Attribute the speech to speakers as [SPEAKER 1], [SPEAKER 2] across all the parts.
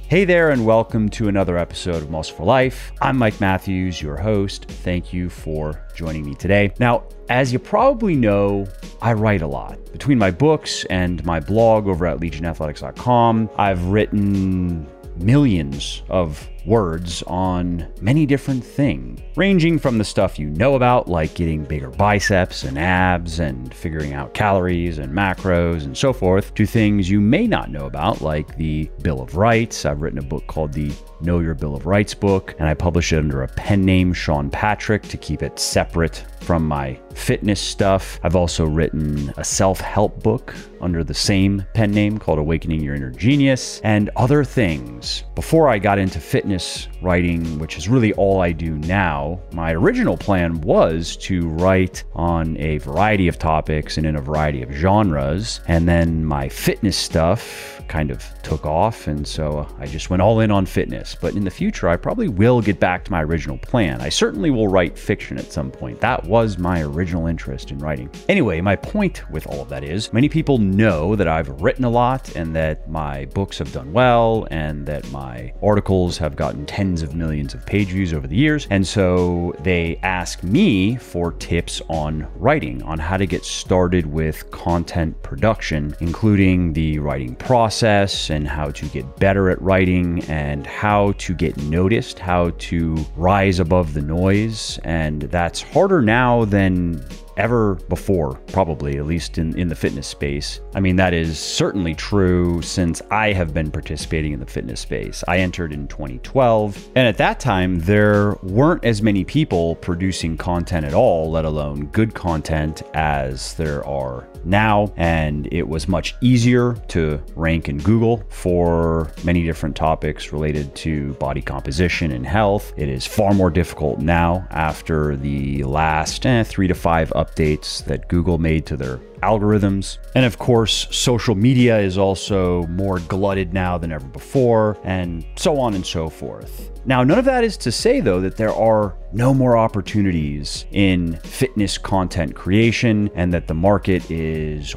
[SPEAKER 1] Hey there, and welcome to another episode of Muscle for Life. I'm Mike Matthews, your host. Thank you for joining me today. Now, as you probably know, I write a lot. Between my books and my blog over at legionathletics.com, I've written millions of words on many different things, ranging from the stuff you know about, like getting bigger biceps and abs and figuring out calories and macros and so forth, to things you may not know about, like the Bill of Rights. I've written a book called the Know Your Bill of Rights book, and I publish it under a pen name, Sean Patrick, to keep it separate from my fitness stuff. I've also written a self-help book under the same pen name called Awakening Your Inner Genius, and other things. Before I got into fitness writing, which is really all I do now, my original plan was to write on a variety of topics and in a variety of genres, and then my fitness stuff kind of took off, and so I just went all in on fitness. But in the future, I probably will get back to my original plan. I certainly will write fiction at some point. That was my original interest in writing. Anyway, my point with all of that is, many people know that I've written a lot and that my books have done well and that my articles have gotten tens of millions of page views over the years. And so they ask me for tips on writing, on how to get started with content production, including the writing process and how to get better at writing and how to get noticed, how to rise above the noise. And that's harder now than ever before, probably, at least in the fitness space. I mean, that is certainly true since I have been participating in the fitness space. I entered in 2012, and at that time, there weren't as many people producing content at all, let alone good content, as there are now. And it was much easier to rank in Google for many different topics related to body composition and health. It is far more difficult now after the last 3 to 5 updates that Google made to their algorithms. And of course, social media is also more glutted now than ever before, and so on and so forth. Now, none of that is to say, though, that there are no more opportunities in fitness content creation and that the market is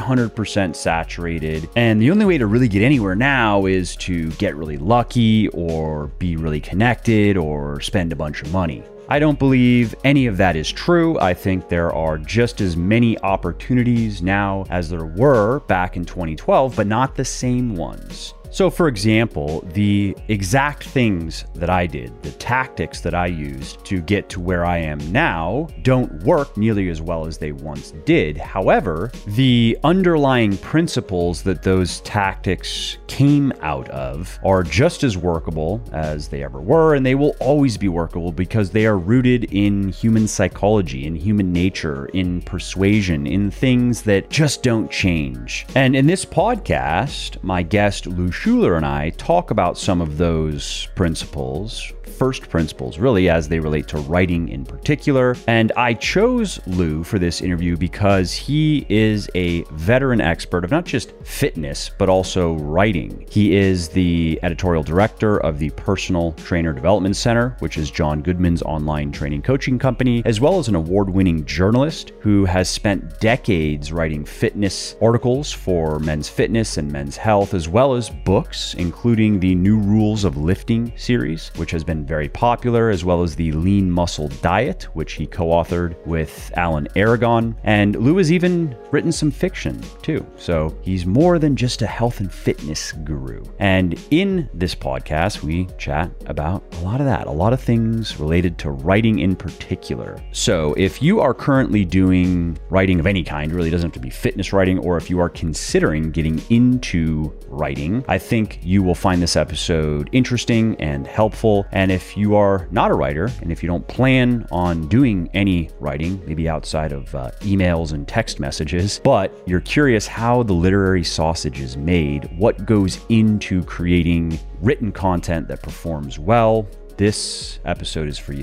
[SPEAKER 1] 100% saturated. And the only way to really get anywhere now is to get really lucky or be really connected or spend a bunch of money. I don't believe any of that is true. I think there are just as many opportunities now as there were back in 2012, but not the same ones. So for example, the exact things that I did, the tactics that I used to get to where I am now, don't work nearly as well as they once did. However, the underlying principles that those tactics came out of are just as workable as they ever were, and they will always be workable because they are rooted in human psychology, in human nature, in persuasion, in things that just don't change. And in this podcast, my guest, Lou Schuler, and I talk about some of those principles, first principles really, as they relate to writing in particular. And I chose Lou for this interview because he is a veteran expert of not just fitness, but also writing. He is the editorial director of the Personal Trainer Development Center, which is John Goodman's online training coaching company, as well as an award-winning journalist who has spent decades writing fitness articles for Men's Fitness and Men's Health, as well as books, including the New Rules of Lifting series, which has been very popular, as well as the Lean Muscle Diet, which he co-authored with Alan Aragon. And Lou has even written some fiction too. So he's more than just a health and fitness guru. And in this podcast, we chat about a lot of that, a lot of things related to writing in particular. So if you are currently doing writing of any kind, really doesn't have to be fitness writing, or if you are considering getting into writing, I think you will find this episode interesting and helpful. And if you are not a writer, and if you don't plan on doing any writing, maybe outside of emails and text messages, but you're curious how the literary sausage is made, what goes into creating written content that performs well, this episode is for you.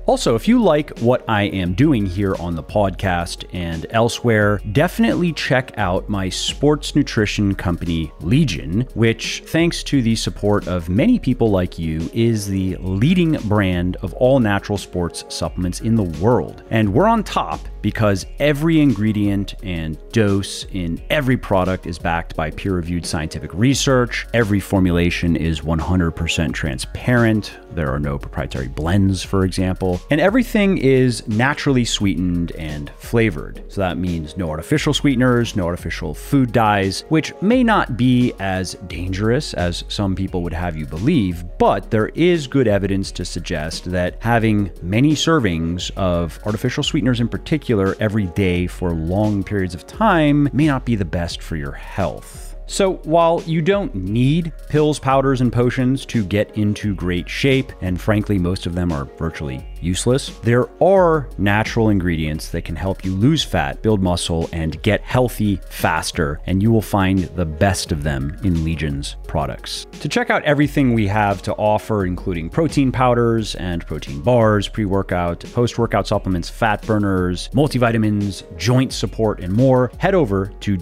[SPEAKER 1] Also, if you like what I am doing here on the podcast and elsewhere, definitely check out my sports nutrition company, Legion, which, thanks to the support of many people like you, is the leading brand of all natural sports supplements in the world. And we're on top because every ingredient and dose in every product is backed by peer-reviewed scientific research. Every formulation is 100% transparent. There are no proprietary blends, for example. And everything is naturally sweetened and flavored. So that means no artificial sweeteners, no artificial food dyes, which may not be as dangerous as some people would have you believe, but there is good evidence to suggest that having many servings of artificial sweeteners in particular every day for long periods of time may not be the best for your health. So while you don't need pills, powders, and potions to get into great shape, and frankly, most of them are virtually useless, there are natural ingredients that can help you lose fat, build muscle, and get healthy faster, and you will find the best of them in Legion's products. To check out everything we have to offer, including protein powders and protein bars, pre-workout, post-workout supplements, fat burners, multivitamins, joint support, and more, head over to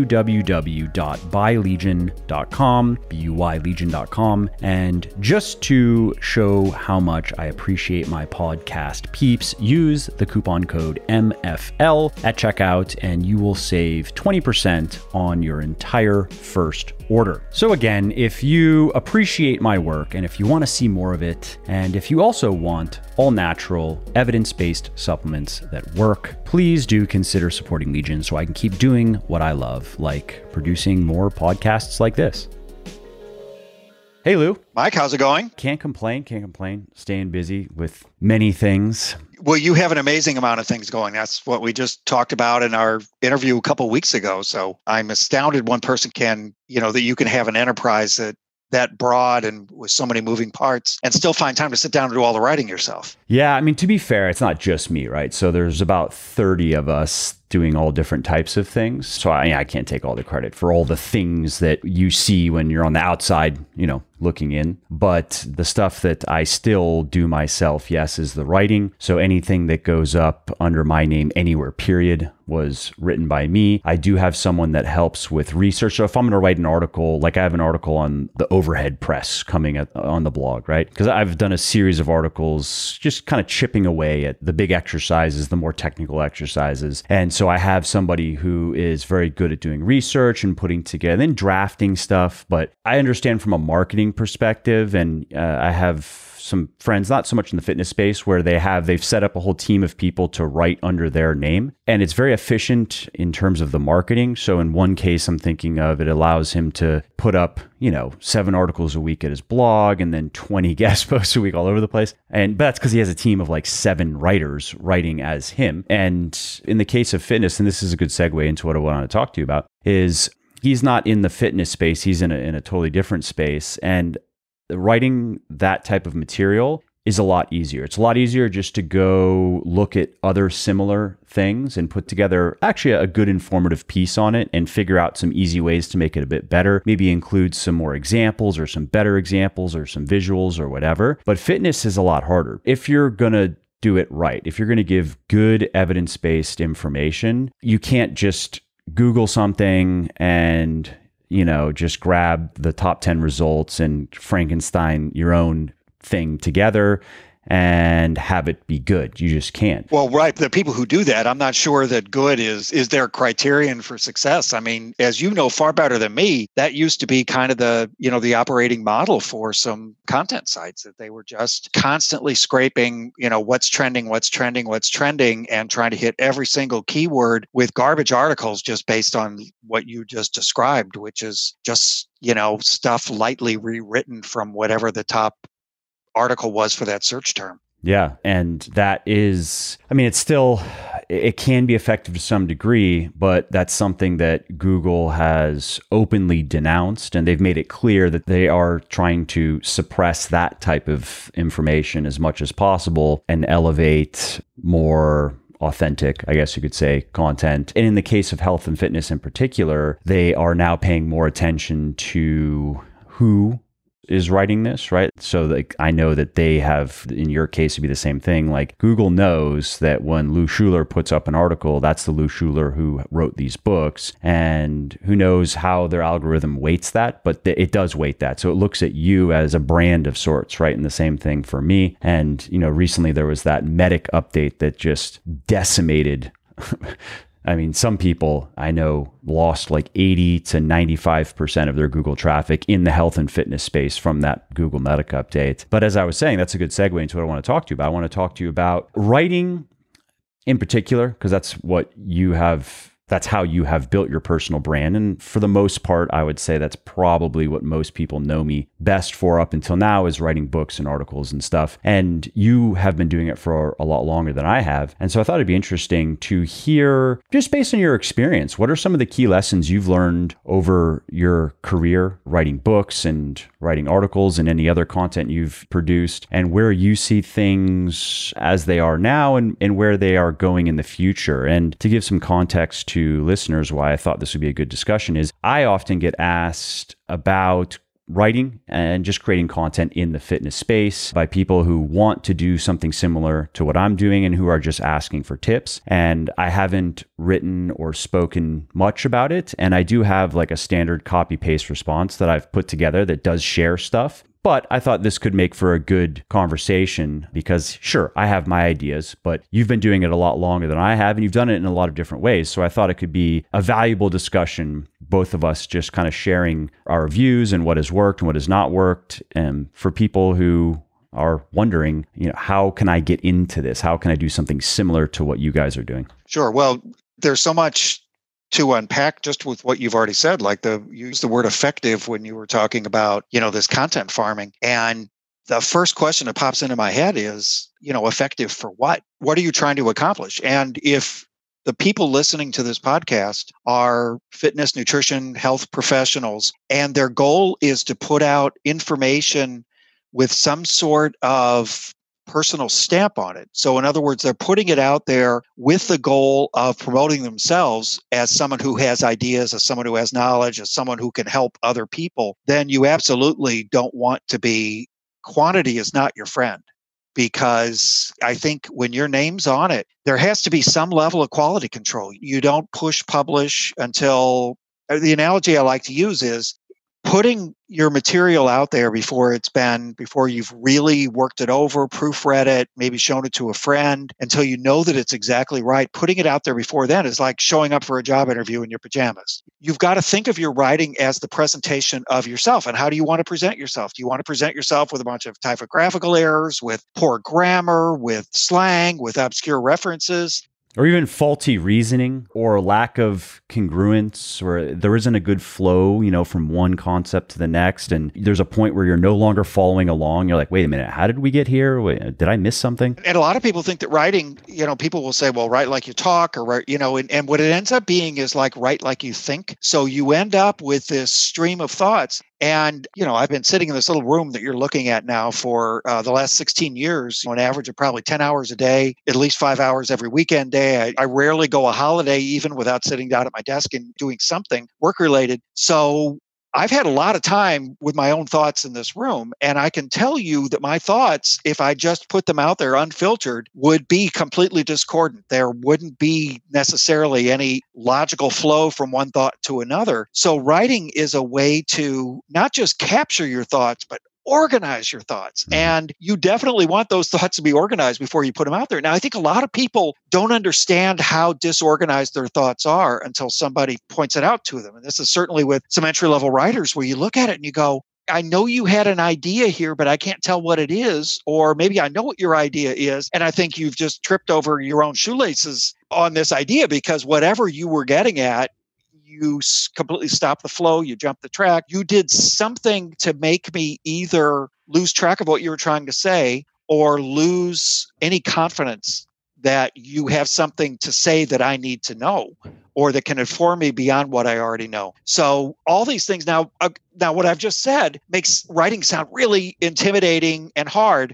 [SPEAKER 1] www.buylegion.com, BUYlegion.com, and just to show how much I appreciate my podcast peeps, use the coupon code MFL at checkout and you will save 20% on your entire first order. So again, if you appreciate my work and if you want to see more of it, and if you also want all natural, evidence-based supplements that work, please do consider supporting Legion so I can keep doing what I love, like producing more podcasts like this. Hey, Lou.
[SPEAKER 2] Mike, how's it going?
[SPEAKER 1] Can't complain. Staying busy with many things.
[SPEAKER 2] Well, you have an amazing amount of things going. That's what we just talked about in our interview a couple of weeks ago. So I'm astounded one person can, that you can have an enterprise that broad and with so many moving parts and still find time to sit down and do all the writing yourself.
[SPEAKER 1] Yeah, I mean, to be fair, it's not just me, right? So there's about 30 of us doing all different types of things. So I can't take all the credit for all the things that you see when you're on the outside, looking in. But the stuff that I still do myself, yes, is the writing. So anything that goes up under my name anywhere, period, was written by me. I do have someone that helps with research. So if I'm going to write an article, like I have an article on the overhead press coming on the blog, right? Because I've done a series of articles just kind of chipping away at the big exercises, the more technical exercises. And so I have somebody who is very good at doing research and putting together, and then drafting stuff. But I understand from a marketing perspective, and I have some friends, not so much in the fitness space, where they've set up a whole team of people to write under their name. And it's very efficient in terms of the marketing. So in one case, I'm thinking of, it allows him to put up, 7 articles a week at his blog and then 20 guest posts a week all over the place. But that's because he has a team of like 7 writers writing as him. And in the case of fitness, and this is a good segue into what I want to talk to you about, is he's not in the fitness space. He's in a totally different space. And writing that type of material is a lot easier. It's a lot easier just to go look at other similar things and put together actually a good informative piece on it and figure out some easy ways to make it a bit better. Maybe include some more examples or some better examples or some visuals or whatever. But fitness is a lot harder. If you're going to do it right, if you're going to give good evidence-based information, you can't just Google something and just grab the top 10 results and Frankenstein your own thing together and have it be good. You just can't.
[SPEAKER 2] Well, right. The people who do that, I'm not sure that good is their criterion for success. I mean, as you know far better than me, that used to be kind of the operating model for some content sites, that they were just constantly scraping, what's trending, and trying to hit every single keyword with garbage articles just based on what you just described, which is just, stuff lightly rewritten from whatever the top article was for that search term.
[SPEAKER 1] Yeah. And that is, it can be effective to some degree, but that's something that Google has openly denounced. And they've made it clear that they are trying to suppress that type of information as much as possible and elevate more authentic, I guess you could say, content. And in the case of health and fitness in particular, they are now paying more attention to who is writing this, right? So like, I know that they have, in your case, it'd be the same thing. Like Google knows that when Lou Schuler puts up an article, that's the Lou Schuler who wrote these books, and who knows how their algorithm weights that, but it does weight that. So it looks at you as a brand of sorts, right? And the same thing for me. And, recently there was that Medic update that just decimated I mean, some people I know lost like 80 to 95% of their Google traffic in the health and fitness space from that Google Medic update. But as I was saying, that's a good segue into what I want to talk to you about. I want to talk to you about writing in particular, because that's how you have built your personal brand. And for the most part, I would say that's probably what most people know me best for up until now, is writing books and articles and stuff. And you have been doing it for a lot longer than I have. And so I thought it'd be interesting to hear, just based on your experience, what are some of the key lessons you've learned over your career writing books and writing articles and any other content you've produced, and where you see things as they are now and where they are going in the future. And to give some context to listeners why I thought this would be a good discussion is I often get asked about writing and just creating content in the fitness space by people who want to do something similar to what I'm doing and who are just asking for tips. And I haven't written or spoken much about it. And I do have like a standard copy paste response that I've put together that does share stuff. But I thought this could make for a good conversation because, sure, I have my ideas, but you've been doing it a lot longer than I have, and you've done it in a lot of different ways. So I thought it could be a valuable discussion, both of us just kind of sharing our views and what has worked and what has not worked. And for people who are wondering, how can I get into this? How can I do something similar to what you guys are doing?
[SPEAKER 2] Sure. Well, there's so much to unpack just with what you've already said, like you used the word effective when you were talking about, this content farming. And the first question that pops into my head is, effective for what? What are you trying to accomplish? And if the people listening to this podcast are fitness, nutrition, health professionals, and their goal is to put out information with some sort of personal stamp on it. So in other words, they're putting it out there with the goal of promoting themselves as someone who has ideas, as someone who has knowledge, as someone who can help other people, then you absolutely don't want to be, quantity is not your friend. Because I think when your name's on it, there has to be some level of quality control. You don't push publish until, the analogy I like to use is putting your material out there before you've really worked it over, proofread it, maybe shown it to a friend until you know that it's exactly right. Putting it out there before then is like showing up for a job interview in your pajamas. You've got to think of your writing as the presentation of yourself. And how do you want to present yourself? Do you want to present yourself with a bunch of typographical errors, with poor grammar, with slang, with obscure references?
[SPEAKER 1] Or even faulty reasoning or lack of congruence, or there isn't a good flow, from one concept to the next. And there's a point where you're no longer following along. You're like, wait a minute, how did we get here? Wait, did I miss something?
[SPEAKER 2] And a lot of people think that writing, people will say, well, write like you talk, or write, and what it ends up being is like write like you think. So you end up with this stream of thoughts. And, I've been sitting in this little room that you're looking at now for the last 16 years, an average of probably 10 hours a day, at least 5 hours every weekend day. I rarely go a holiday even without sitting down at my desk and doing something work-related. So I've had a lot of time with my own thoughts in this room, and I can tell you that my thoughts, if I just put them out there unfiltered, would be completely discordant. There wouldn't be necessarily any logical flow from one thought to another. So writing is a way to not just capture your thoughts, but organize your thoughts. And you definitely want those thoughts to be organized before you put them out there. Now, I think a lot of people don't understand how disorganized their thoughts are until somebody points it out to them. And this is certainly with some entry-level writers where you look at it and you go, I know you had an idea here, but I can't tell what it is. Or maybe I know what your idea is, and I think you've just tripped over your own shoelaces on this idea, because whatever you were getting at, you completely stopped the flow, you jumped the track, you did something to make me either lose track of what you were trying to say or lose any confidence that you have something to say that I need to know or that can inform me beyond what I already know. So all these things now what I've just said makes writing sound really intimidating and hard.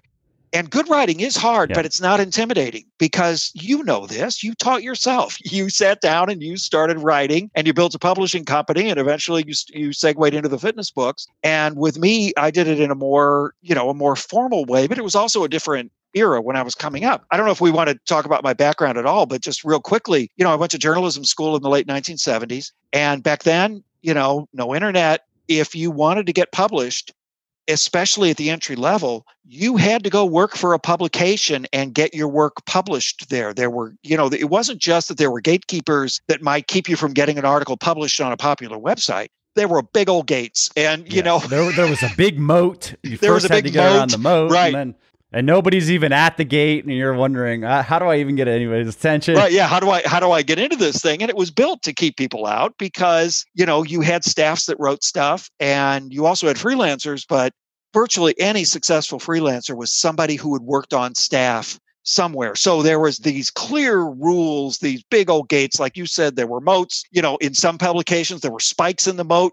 [SPEAKER 2] And good writing is hard,
[SPEAKER 1] Yeah.
[SPEAKER 2] but it's not intimidating because you know this. You taught yourself. You sat down and you started writing and you built a publishing company and eventually you segued into the fitness books. And with me, I did it in a more formal way, but it was also a different era when I was coming up. I don't know if we want to talk about my background at all, but just real quickly, I went to journalism school in the late 1970s. And back then, no internet. If you wanted to get published, especially at the entry level, you had to go work for a publication and get your work published there. There were, it wasn't just that there were gatekeepers that might keep you from getting an article published on a popular website. There were big old gates. And, there
[SPEAKER 1] was a big moat. You
[SPEAKER 2] there
[SPEAKER 1] first
[SPEAKER 2] was a
[SPEAKER 1] had
[SPEAKER 2] big
[SPEAKER 1] to get
[SPEAKER 2] moat,
[SPEAKER 1] around the moat.
[SPEAKER 2] right.
[SPEAKER 1] And nobody's even at the gate, and you're wondering, how do I even get anybody's attention?
[SPEAKER 2] Right? Yeah. How do I get into this thing? And it was built to keep people out because you had staffs that wrote stuff, and you also had freelancers. But virtually any successful freelancer was somebody who had worked on staff somewhere. So there was these clear rules, these big old gates, like you said. There were moats. In some publications there were spikes in the moat.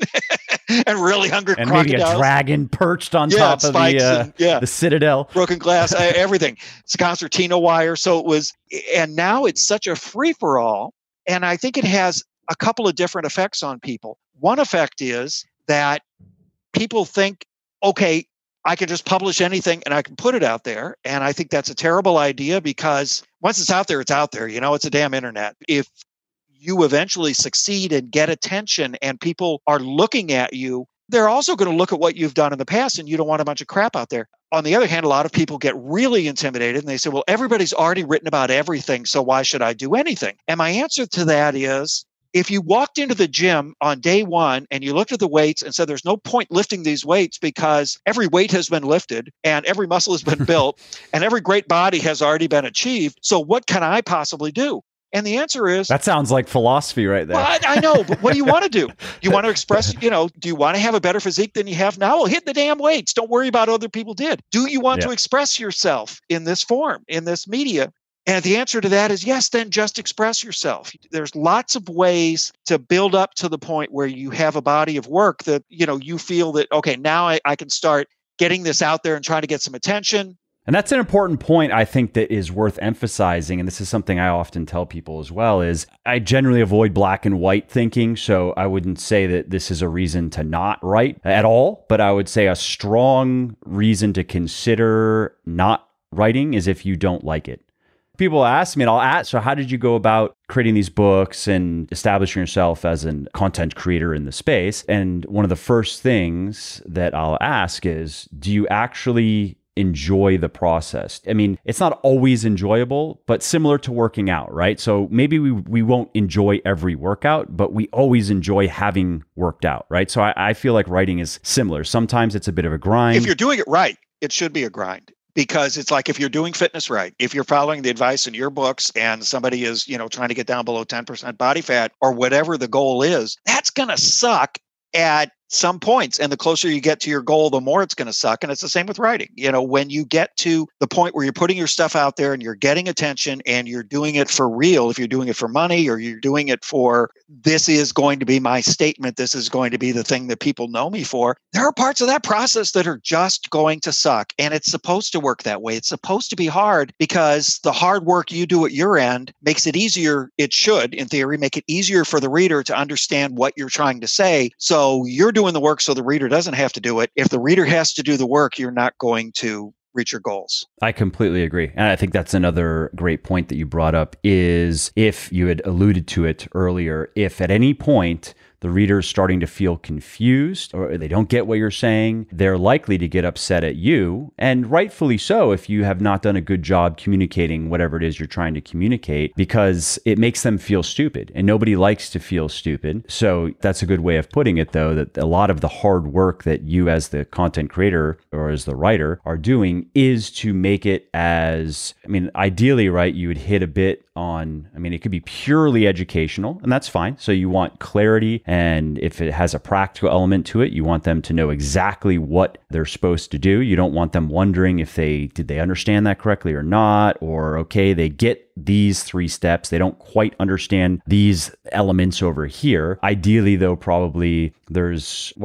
[SPEAKER 2] And really hungry
[SPEAKER 1] and
[SPEAKER 2] crocodiles.
[SPEAKER 1] Maybe a dragon perched on top of the citadel,
[SPEAKER 2] broken glass, everything. It's concertina wire. So it was, and now it's such a free for all. And I think it has a couple of different effects on people. One effect is that people think, okay, I can just publish anything and I can put it out there. And I think that's a terrible idea because once it's out there, it's out there. It's a damn internet. If you eventually succeed and get attention and people are looking at you, they're also going to look at what you've done in the past, and you don't want a bunch of crap out there. On the other hand, a lot of people get really intimidated and they say, well, everybody's already written about everything, so why should I do anything? And my answer to that is, if you walked into the gym on day one and you looked at the weights and said, there's no point lifting these weights because every weight has been lifted and every muscle has been built and every great body has already been achieved, so what can I possibly do? And the answer is...
[SPEAKER 1] That sounds like philosophy right there.
[SPEAKER 2] Well, I know, but what do you want to do? You want to express, do you want to have a better physique than you have now? Well, hit the damn weights. Don't worry about what other people did. Do you want to express yourself in this form, in this media? And the answer to that is yes, then just express yourself. There's lots of ways to build up to the point where you have a body of work that, you feel that, okay, now I can start getting this out there and trying to get some attention.
[SPEAKER 1] And that's an important point, I think, that is worth emphasizing. And this is something I often tell people as well, is I generally avoid black and white thinking. So I wouldn't say that this is a reason to not write at all, but I would say a strong reason to consider not writing is if you don't like it. People ask me, and I'll ask, so how did you go about creating these books and establishing yourself as a content creator in the space? And one of the first things that I'll ask is, do you actually enjoy the process? I mean, it's not always enjoyable, but similar to working out, right? So maybe we won't enjoy every workout, but we always enjoy having worked out, right? So I feel like writing is similar. Sometimes it's a bit of a grind.
[SPEAKER 2] If you're doing it right, it should be a grind. Because it's like if you're doing fitness right, if you're following the advice in your books and somebody is, trying to get down below 10% body fat or whatever the goal is, that's going to suck at some points. And the closer you get to your goal, the more it's going to suck. And it's the same with writing. When you get to the point where you're putting your stuff out there and you're getting attention and you're doing it for real, if you're doing it for money or you're doing it for, this is going to be my statement, this is going to be the thing that people know me for, there are parts of that process that are just going to suck. And it's supposed to work that way. It's supposed to be hard because the hard work you do at your end makes it easier. It should, in theory, make it easier for the reader to understand what you're trying to say. So you're doing the work so the reader doesn't have to do it. If the reader has to do the work, you're not going to reach your goals.
[SPEAKER 1] I completely agree. And I think that's another great point that you brought up is, if you had alluded to it earlier, if at any point the reader is starting to feel confused or they don't get what you're saying, they're likely to get upset at you, and rightfully so if you have not done a good job communicating whatever it is you're trying to communicate, because it makes them feel stupid, and nobody likes to feel stupid. So that's a good way of putting it, though, that a lot of the hard work that you as the content creator or as the writer are doing is to make it as, ideally, right, you would hit a bit on, it could be purely educational, and that's fine. So you want clarity, and if it has a practical element to it, you want them to know exactly what they're supposed to do. You don't want them wondering if did they understand that correctly or not, or okay, they get these 3 steps, they don't quite understand these elements over here. Ideally, though, probably there's,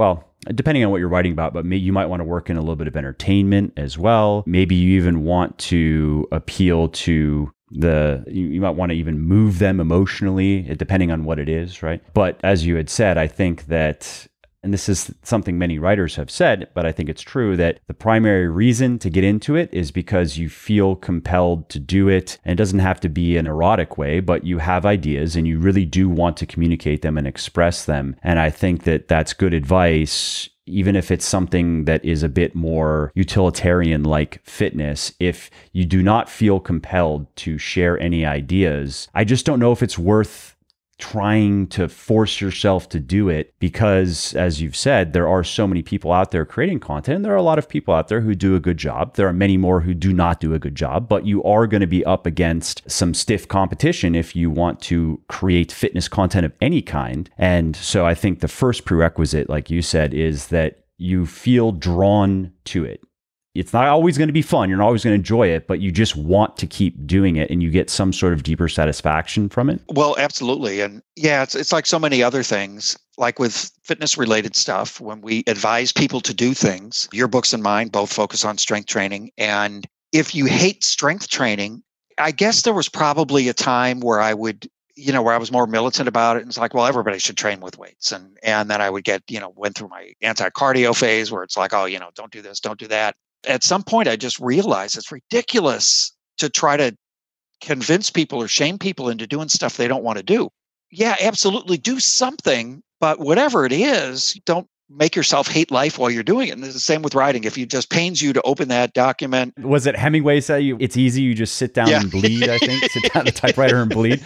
[SPEAKER 1] depending on what you're writing about, but maybe you might want to work in a little bit of entertainment as well. Maybe you even want to appeal to you might want to even move them emotionally, depending on what it is, right? But as you had said, I think that, and this is something many writers have said, but I think it's true, that the primary reason to get into it is because you feel compelled to do it. And it doesn't have to be an erotic way, but you have ideas and you really do want to communicate them and express them. And I think that that's good advice, even if it's something that is a bit more utilitarian like fitness. If you do not feel compelled to share any ideas, I just don't know if it's worth trying to force yourself to do it, because as you've said, there are so many people out there creating content, and there are a lot of people out there who do a good job. There are many more who do not do a good job, but you are going to be up against some stiff competition if you want to create fitness content of any kind. And so I think the first prerequisite, like you said, is that you feel drawn to it. It's not always going to be fun. You're not always going to enjoy it, but you just want to keep doing it and you get some sort of deeper satisfaction from it.
[SPEAKER 2] Well, absolutely. And yeah, it's like so many other things, like with fitness related stuff, when we advise people to do things, your books and mine both focus on strength training. And if you hate strength training, I guess there was probably a time where I would, where I was more militant about it. And it's like, well, everybody should train with weights. And then I would get, went through my anti-cardio phase where it's like, oh, don't do this, don't do that. At some point, I just realized it's ridiculous to try to convince people or shame people into doing stuff they don't want to do. Yeah, absolutely. Do something, but whatever it is, don't make yourself hate life while you're doing it. And it's the same with writing. If it just pains you to open that document.
[SPEAKER 1] Was it Hemingway say it's easy, you just sit down and bleed, I think? Sit down at the typewriter and bleed.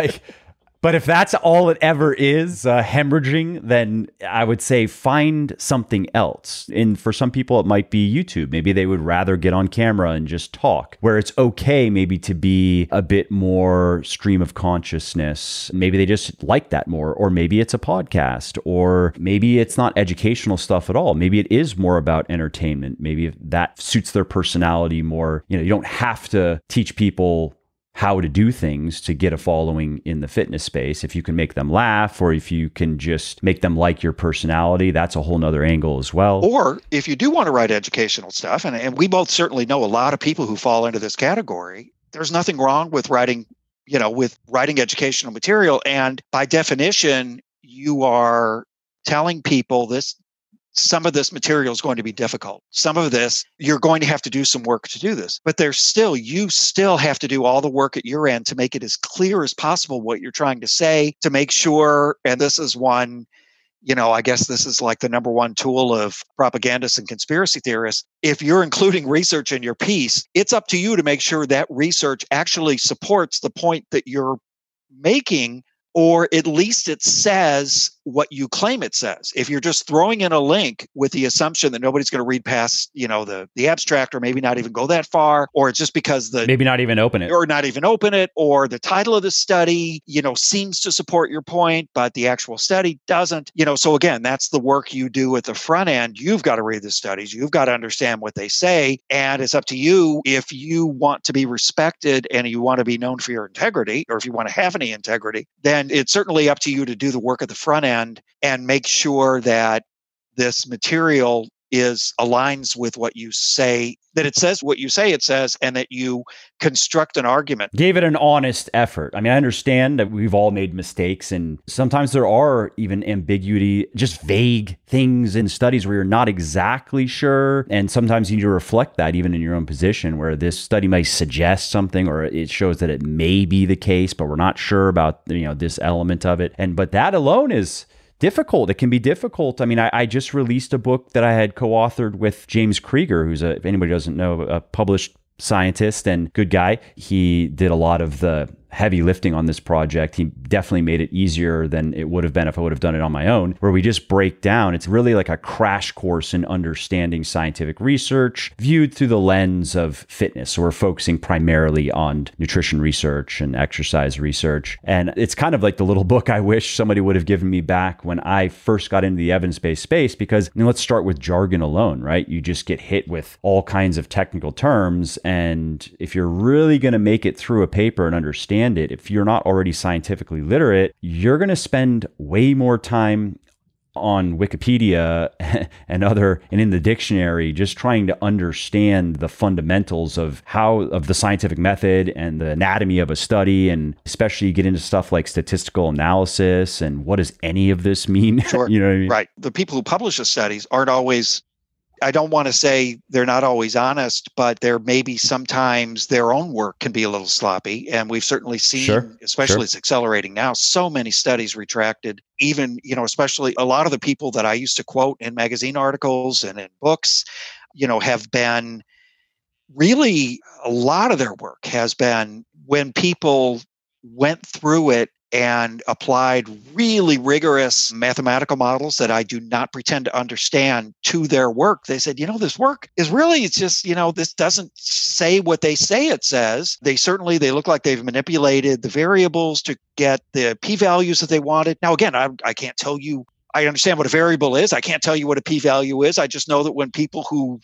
[SPEAKER 1] But if that's all it ever is, hemorrhaging, then I would say find something else. And for some people, it might be YouTube. Maybe they would rather get on camera and just talk, where it's okay maybe to be a bit more stream of consciousness. Maybe they just like that more, or maybe it's a podcast, or maybe it's not educational stuff at all. Maybe it is more about entertainment. Maybe if that suits their personality more. You don't have to teach people how to do things to get a following in the fitness space. If you can make them laugh, or if you can just make them like your personality, that's a whole nother angle as well.
[SPEAKER 2] Or if you do want to write educational stuff, and we both certainly know a lot of people who fall into this category, there's nothing wrong with writing educational material. And by definition, you are telling people some of this material is going to be difficult. Some of this, you're going to have to do some work to do this. But you still have to do all the work at your end to make it as clear as possible what you're trying to say, to make sure, and this is one, I guess this is like the number one tool of propagandists and conspiracy theorists. If you're including research in your piece, it's up to you to make sure that research actually supports the point that you're making, or at least it says what you claim it says. If you're just throwing in a link with the assumption that nobody's going to read past, the abstract, or maybe not even go that far, or it's just because
[SPEAKER 1] maybe not even open it,
[SPEAKER 2] or the title of the study, seems to support your point, but the actual study doesn't, so again, that's the work you do at the front end. You've got to read the studies. You've got to understand what they say. And it's up to you if you want to be respected and you want to be known for your integrity, or if you want to have any integrity, then it's certainly up to you to do the work at the front end and make sure that this material aligns with what you say, that it says what you say it says, and that you construct an argument.
[SPEAKER 1] Gave it an honest effort. I mean, I understand that we've all made mistakes, and sometimes there are even ambiguity, just vague things in studies where you're not exactly sure. And sometimes you need to reflect that even in your own position, where this study may suggest something, or it shows that it may be the case, but we're not sure about, this element of it. But that alone is difficult. It can be difficult. I mean, I just released a book that I had co-authored with James Krieger, who's if anybody doesn't know, a published scientist and good guy. He did a lot of the heavy lifting on this project. He definitely made it easier than it would have been if I would have done it on my own, where we just break down. It's really like a crash course in understanding scientific research viewed through the lens of fitness. So we're focusing primarily on nutrition research and exercise research. And it's kind of like the little book I wish somebody would have given me back when I first got into the evidence-based space, because let's start with jargon alone, right? You just get hit with all kinds of technical terms. And if you're really going to make it through a paper and understand it, if you're not already scientifically literate, you're going to spend way more time on Wikipedia and in the dictionary, just trying to understand the fundamentals of the scientific method and the anatomy of a study, and especially get into stuff like statistical analysis and what does any of this mean?
[SPEAKER 2] Sure.
[SPEAKER 1] You know what I mean?
[SPEAKER 2] Right. The people who publish the studies aren't always, I don't want to say they're not always honest, but there may be sometimes their own work can be a little sloppy. And we've certainly seen, especially it's accelerating now, so many studies retracted, even, especially a lot of the people that I used to quote in magazine articles and in books, have been really, a lot of their work has been when people went through it and applied really rigorous mathematical models that I do not pretend to understand to their work. They said, this work is really, it's just, this doesn't say what they say it says. They look like they've manipulated the variables to get the p-values that they wanted. Now, again, I can't tell you, I understand what a variable is. I can't tell you what a p-value is. I just know that when people who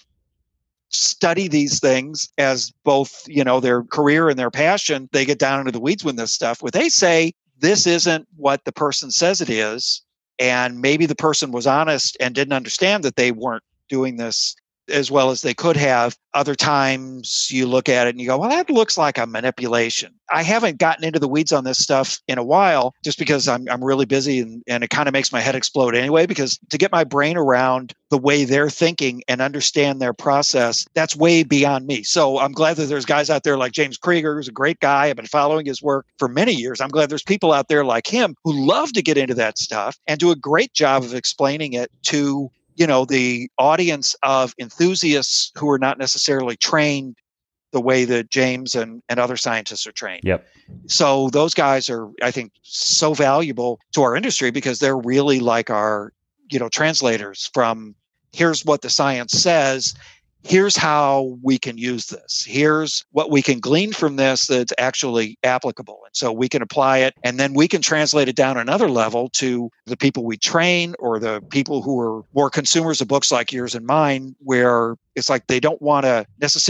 [SPEAKER 2] study these things as both, their career and their passion, they get down into the weeds with this stuff. What they say, this isn't what the person says it is. And maybe the person was honest and didn't understand that they weren't doing this as well as they could have. Other times you look at it and you go, well, that looks like a manipulation. I haven't gotten into the weeds on this stuff in a while just because I'm really busy and it kind of makes my head explode anyway, because to get my brain around the way they're thinking and understand their process, that's way beyond me. So I'm glad that there's guys out there like James Krieger, who's a great guy. I've been following his work for many years. I'm glad there's people out there like him who love to get into that stuff and do a great job of explaining it to the audience of enthusiasts who are not necessarily trained the way that James and other scientists are trained.
[SPEAKER 1] Yep.
[SPEAKER 2] So those guys are, I think, so valuable to our industry because they're really like our, translators from here's what the science says. Here's how we can use this. Here's what we can glean from this that's actually applicable. And so we can apply it and then we can translate it down another level to the people we train or the people who are more consumers of books like yours and mine, where it's like they don't want to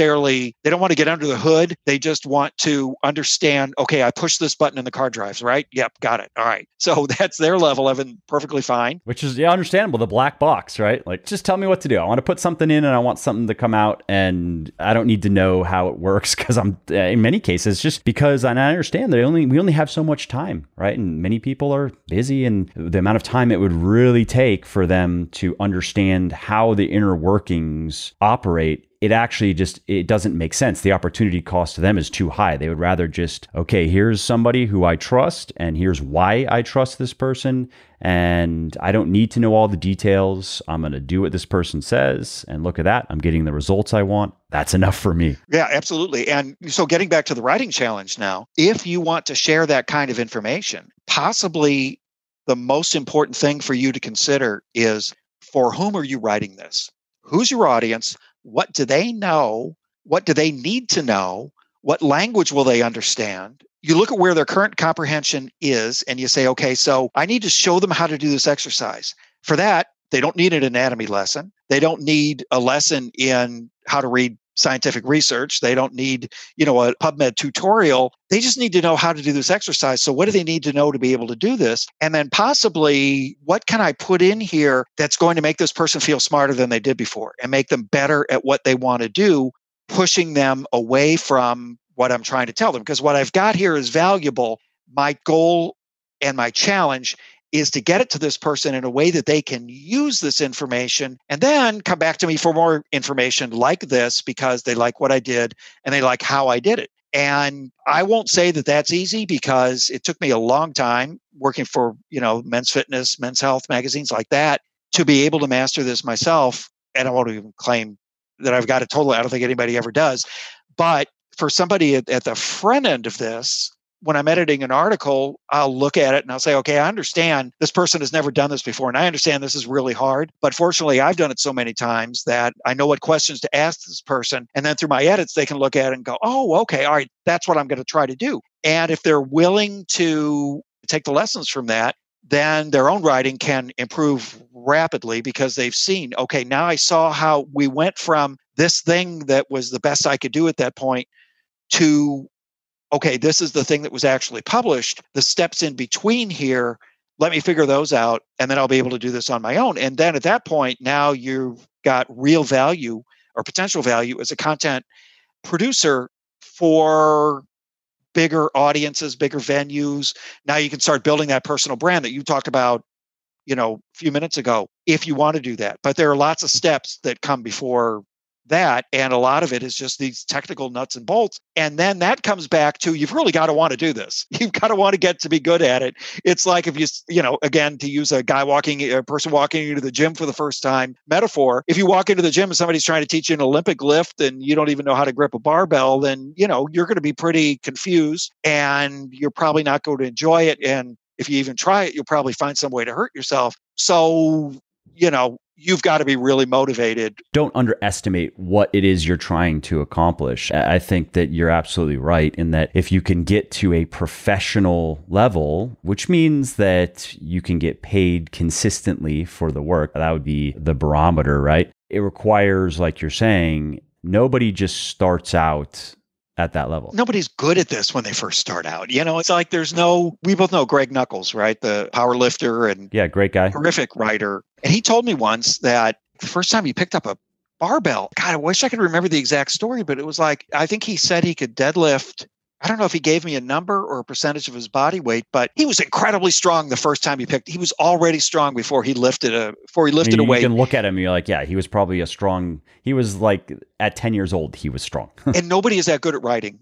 [SPEAKER 2] get under the hood. They just want to understand, okay, I push this button and the car drives, right? Yep, got it. All right. So that's their level of it, perfectly fine.
[SPEAKER 1] Which is understandable, the black box, right? Like, just tell me what to do. I want to put something in and I want something to come out and I don't need to know how it works because I'm, in many cases, just because, and I understand that we only have so much time, right? And many people are busy, and the amount of time it would really take for them to understand how the inner workings operate, it doesn't make sense. The opportunity cost to them is too high. They would rather just, okay, here's somebody who I trust and here's why I trust this person. And I don't need to know all the details. I'm going to do what this person says. And look at that. I'm getting the results I want. That's enough for me.
[SPEAKER 2] Yeah, absolutely. And so getting back to the writing challenge now, if you want to share that kind of information, possibly the most important thing for you to consider is, for whom are you writing this? Who's your audience? What do they know? What do they need to know? What language will they understand? You look at where their current comprehension is and you say, okay, so I need to show them how to do this exercise. For that, they don't need an anatomy lesson. They don't need a lesson in how to read scientific research. They don't need, a PubMed tutorial. They just need to know how to do this exercise. So what do they need to know to be able to do this? And then possibly, what can I put in here that's going to make this person feel smarter than they did before and make them better at what they want to do, pushing them away from what I'm trying to tell them? Because what I've got here is valuable. My goal and my challenge is to get it to this person in a way that they can use this information and then come back to me for more information like this because they like what I did and they like how I did it. And I won't say that that's easy because it took me a long time working for, Men's Fitness, Men's Health magazines like that to be able to master this myself. And I won't even claim that I've got it totally. I don't think anybody ever does. But for somebody at the front end of this, when I'm editing an article, I'll look at it and I'll say, okay, I understand this person has never done this before. And I understand this is really hard. But fortunately, I've done it so many times that I know what questions to ask this person. And then through my edits, they can look at it and go, oh, okay, all right, that's what I'm going to try to do. And if they're willing to take the lessons from that, then their own writing can improve rapidly because they've seen, okay, now I saw how we went from this thing that was the best I could do at that point to, okay, this is the thing that was actually published. The steps in between here, let me figure those out, and then I'll be able to do this on my own. And then at that point, now you've got real value or potential value as a content producer for bigger audiences, bigger venues. Now you can start building that personal brand that you talked about, a few minutes ago, if you want to do that. But there are lots of steps that come before that. And a lot of it is just these technical nuts and bolts. And then that comes back to, you've really got to want to do this. You've got to want to get to be good at it. It's like if again, to use a person walking into the gym for the first time metaphor, if you walk into the gym and somebody's trying to teach you an Olympic lift and you don't even know how to grip a barbell, then, you're going to be pretty confused and you're probably not going to enjoy it. And if you even try it, you'll probably find some way to hurt yourself. So, you've got to be really motivated.
[SPEAKER 1] Don't underestimate what it is you're trying to accomplish. I think that you're absolutely right in that if you can get to a professional level, which means that you can get paid consistently for the work, that would be the barometer, right? It requires, like you're saying, nobody just starts out at that level.
[SPEAKER 2] Nobody's good at this when they first start out. It's like we both know Greg Nuckols, right? The power lifter and
[SPEAKER 1] great guy,
[SPEAKER 2] terrific writer. And he told me once that the first time he picked up a barbell, God, I wish I could remember the exact story, but it was like, I think he said he could deadlift. I don't know if he gave me a number or a percentage of his body weight, but he was incredibly strong the first time he was already strong before he lifted a weight.
[SPEAKER 1] You can look at him, you're like, yeah, he was probably he was like at 10 years old, he was strong.
[SPEAKER 2] And nobody is that good at writing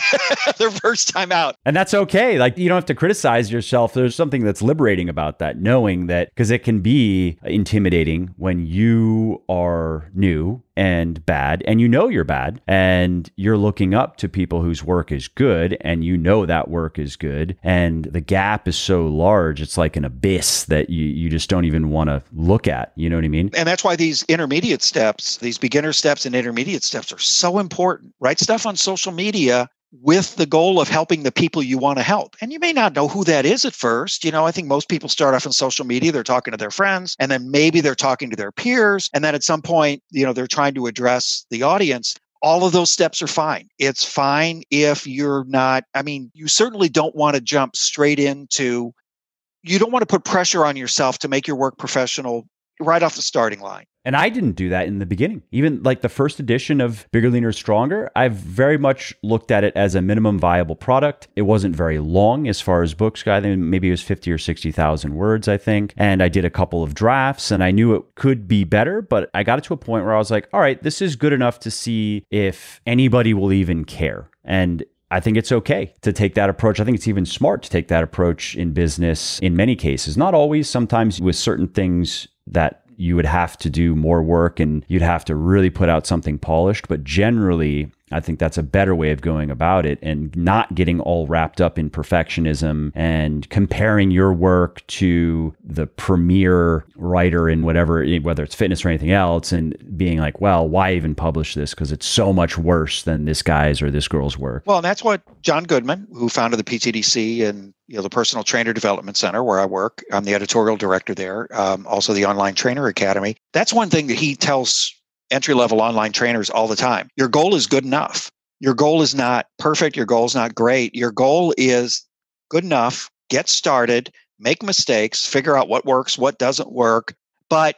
[SPEAKER 2] their first time out.
[SPEAKER 1] And that's okay. Like, you don't have to criticize yourself. There's something that's liberating about that, knowing that, because it can be intimidating when you are new and bad, and you're bad, and you're looking up to people whose work is good, and that work is good, and the gap is so large, it's like an abyss that you just don't even want to look at. You know what I mean?
[SPEAKER 2] And that's why these intermediate steps, these beginner steps and intermediate steps are so important. Write stuff on social media with the goal of helping the people you want to help. And you may not know who that is at first. I think most people start off on social media, they're talking to their friends, and then maybe they're talking to their peers. And then at some point, they're trying to address the audience. All of those steps are fine. It's fine if you're not, you certainly don't want to jump straight into, you don't want to put pressure on yourself to make your work professional right off the starting line.
[SPEAKER 1] And I didn't do that in the beginning. Even like the first edition of Bigger, Leaner, Stronger, I've very much looked at it as a minimum viable product. It wasn't very long as far as books go. I think maybe it was 50 or 60,000 words, I think. And I did a couple of drafts and I knew it could be better, but I got it to a point where I was like, all right, this is good enough to see if anybody will even care. And I think it's okay to take that approach. I think it's even smart to take that approach in business in many cases. Not always, sometimes with certain things that you would have to do more work and you'd have to really put out something polished. But generally, I think that's a better way of going about it and not getting all wrapped up in perfectionism and comparing your work to the premier writer in whatever, whether it's fitness or anything else, and being like, well, why even publish this? Because it's so much worse than this guy's or this girl's work.
[SPEAKER 2] Well, and that's what John Goodman, who founded the PTDC and the Personal Trainer Development Center where I work, I'm the editorial director there, also the Online Trainer Academy. That's one thing that he tells entry-level online trainers all the time. Your goal is good enough. Your goal is not perfect. Your goal is not great. Your goal is good enough. Get started, make mistakes, figure out what works, what doesn't work, but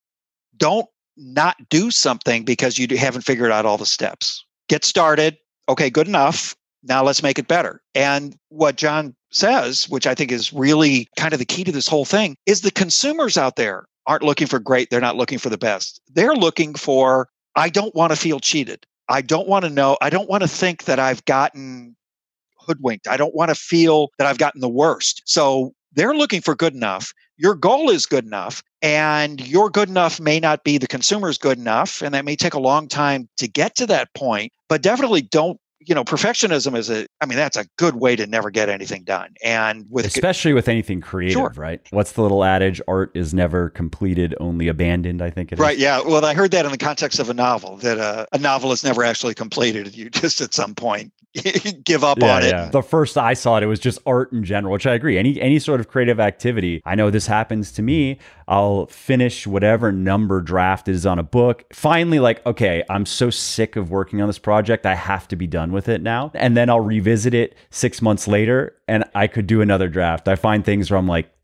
[SPEAKER 2] don't not do something because you haven't figured out all the steps. Get started. Okay, good enough. Now let's make it better. And what John says, which I think is really kind of the key to this whole thing, is the consumers out there aren't looking for great. They're not looking for the best. They're looking for, I don't want to feel cheated. I don't want to know. I don't want to think that I've gotten hoodwinked. I don't want to feel that I've gotten the worst. So they're looking for good enough. Your goal is good enough, and your good enough may not be the consumer's good enough. And that may take a long time to get to that point, but definitely don't, perfectionism is that's a good way to never get anything done. And
[SPEAKER 1] especially with anything creative, sure. Right? What's the little adage? Art is never completed, only abandoned, I think it is.
[SPEAKER 2] Right. Yeah. Well, I heard that in the context of a novel, that a novel is never actually completed. You just at some point give up on it.
[SPEAKER 1] Yeah. The first I saw it was just art in general, which I agree. Any sort of creative activity. I know this happens to me. I'll finish whatever number draft is on a book. Finally, like, okay, I'm so sick of working on this project. I have to be done with it now. And then I'll revisit it 6 months later and I could do another draft. I find things where I'm like,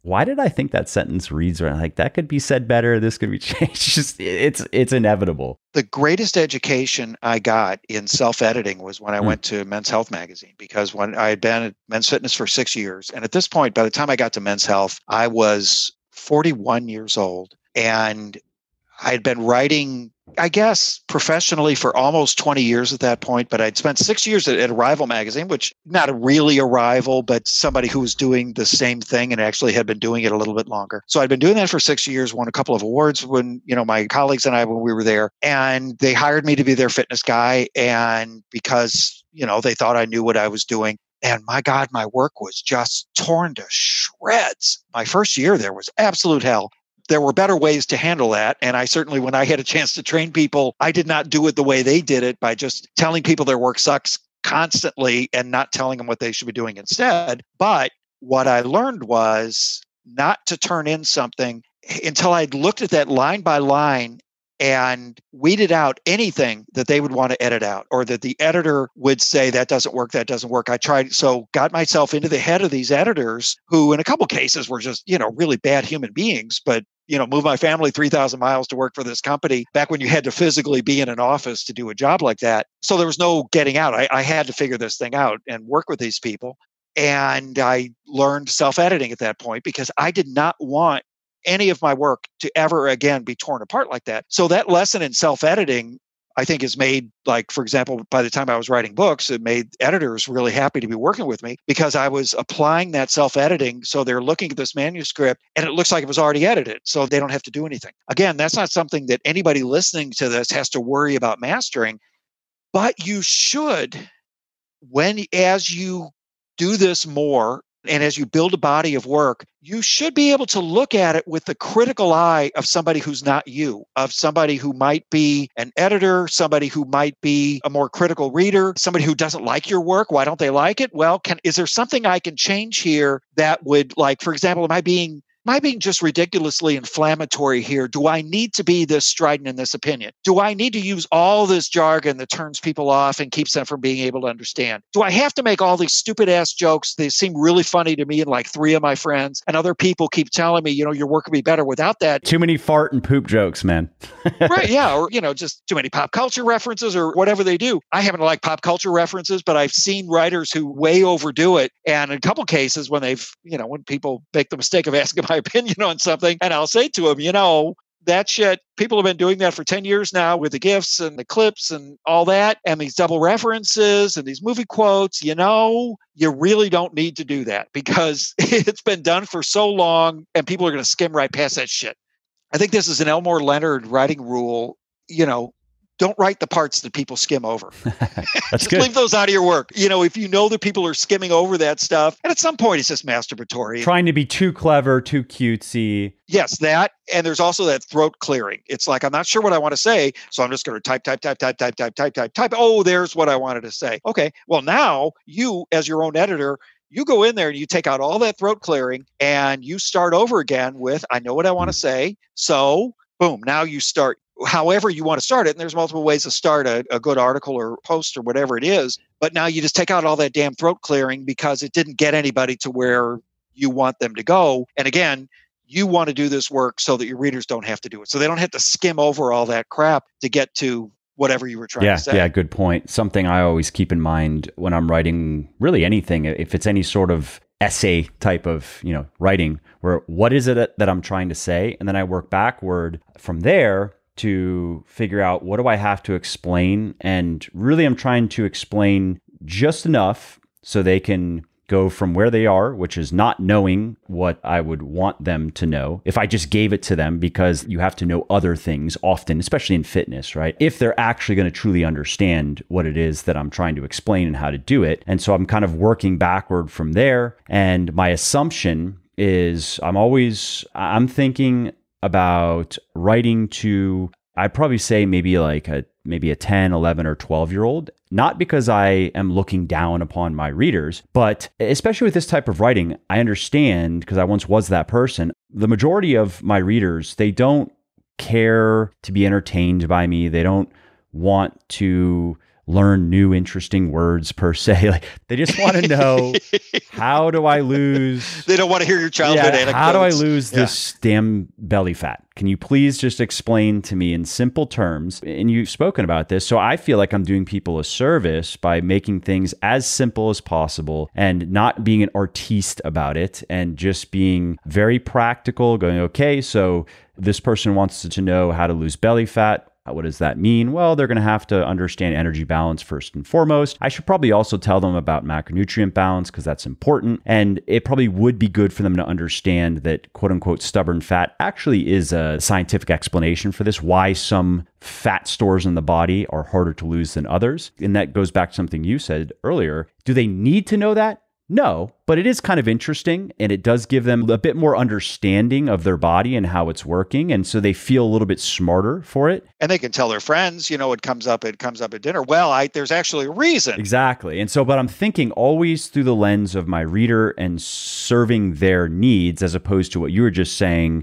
[SPEAKER 1] why did I think that sentence reads right? Like that could be said better. This could be changed. Just it's inevitable.
[SPEAKER 2] The greatest education I got in self-editing was when I went to Men's Health magazine, because when I had been at Men's Fitness for 6 years, and at this point, by the time I got to Men's Health, I was 41 years old, and I had been writing, I guess, professionally for almost 20 years at that point, but I'd spent 6 years at a rival magazine, which not really a rival, but somebody who was doing the same thing and actually had been doing it a little bit longer. So I'd been doing that for 6 years, won a couple of awards when, my colleagues and I, when we were there, and they hired me to be their fitness guy. And because, they thought I knew what I was doing. And my God, my work was just torn to shreds. My first year there was absolute hell. There were better ways to handle that. And I certainly, when I had a chance to train people, I did not do it the way they did it by just telling people their work sucks constantly and not telling them what they should be doing instead. But what I learned was not to turn in something until I'd looked at that line by line and weeded out anything that they would want to edit out, or that the editor would say, that doesn't work, that doesn't work. Got myself into the head of these editors who in a couple cases were just, really bad human beings, but move my family 3,000 miles to work for this company back when you had to physically be in an office to do a job like that. So there was no getting out. I had to figure this thing out and work with these people. And I learned self-editing at that point because I did not want any of my work to ever again be torn apart like that. So that lesson in self-editing, I think, is made, like, for example, by the time I was writing books, it made editors really happy to be working with me because I was applying that self-editing. So they're looking at this manuscript and it looks like it was already edited. So they don't have to do anything. Again, that's not something that anybody listening to this has to worry about mastering, but you should, as you do this more, and as you build a body of work, you should be able to look at it with the critical eye of somebody who's not you, of somebody who might be an editor, somebody who might be a more critical reader, somebody who doesn't like your work. Why don't they like it? Well, is there something I can change here that would, like, for example, am I being just ridiculously inflammatory here? Do I need to be this strident in this opinion? Do I need to use all this jargon that turns people off and keeps them from being able to understand? Do I have to make all these stupid ass jokes? They seem really funny to me and like 3 of my friends, and other people keep telling me, your work would be better without that.
[SPEAKER 1] Too many fart and poop jokes, man.
[SPEAKER 2] Right, yeah. Or, just too many pop culture references or whatever they do. I happen to like pop culture references, but I've seen writers who way overdo it. And in a couple cases when they've, when people make the mistake of asking my opinion on something, and I'll say to them, that shit, people have been doing that for 10 years now with the GIFs and the clips and all that, and these double references and these movie quotes. You really don't need to do that because it's been done for so long and people are going to skim right past that shit. I think this is an Elmore Leonard writing rule, don't write the parts that people skim over.
[SPEAKER 1] That's
[SPEAKER 2] just
[SPEAKER 1] good.
[SPEAKER 2] Leave those out of your work. If you know that people are skimming over that stuff, and at some point it's just masturbatory.
[SPEAKER 1] Trying to be too clever, too cutesy.
[SPEAKER 2] Yes, that. And there's also that throat clearing. It's like, I'm not sure what I want to say, so I'm just going to type. Oh, there's what I wanted to say. Okay, well, now you, as your own editor, you go in there and you take out all that throat clearing and you start over again with, I know what I want to say. So boom, now you start however you want to start it. And there's multiple ways to start a good article or post or whatever it is. But now you just take out all that damn throat clearing because it didn't get anybody to where you want them to go. And again, you want to do this work so that your readers don't have to do it. So they don't have to skim over all that crap to get to whatever you were trying to say.
[SPEAKER 1] Yeah, good point. Something I always keep in mind when I'm writing really anything, if it's any sort of essay type of, writing, where what is it that I'm trying to say? And then I work backward from there to figure out what do I have to explain. And really I'm trying to explain just enough so they can go from where they are, which is not knowing what I would want them to know if I just gave it to them, because you have to know other things often, especially in fitness, right? If they're actually going to truly understand what it is that I'm trying to explain and how to do it. And so I'm kind of working backward from there. And my assumption is I'm thinking about writing to, I'd probably say maybe a 10, 11 or 12-year-old, not because I am looking down upon my readers, but especially with this type of writing, I understand, because I once was that person, the majority of my readers, they don't care to be entertained by me. They don't want to learn new interesting words per se. Like, they just want to know, how do I lose?
[SPEAKER 2] They don't want to hear your childhood anecdotes.
[SPEAKER 1] How do I lose this damn belly fat? Can you please just explain to me in simple terms? And you've spoken about this. So I feel like I'm doing people a service by making things as simple as possible and not being an artiste about it, and just being very practical, going, okay, so this person wants to know how to lose belly fat. What does that mean? Well, they're going to have to understand energy balance first and foremost. I should probably also tell them about macronutrient balance, because that's important. And it probably would be good for them to understand that quote unquote stubborn fat actually is a scientific explanation for this, why some fat stores in the body are harder to lose than others. And that goes back to something you said earlier. Do they need to know that? No, but it is kind of interesting, and it does give them a bit more understanding of their body and how it's working, and so they feel a little bit smarter for it.
[SPEAKER 2] And they can tell their friends, it comes up at dinner. Well, there's actually a reason.
[SPEAKER 1] Exactly. And so, but I'm thinking always through the lens of my reader and serving their needs, as opposed to what you were just saying,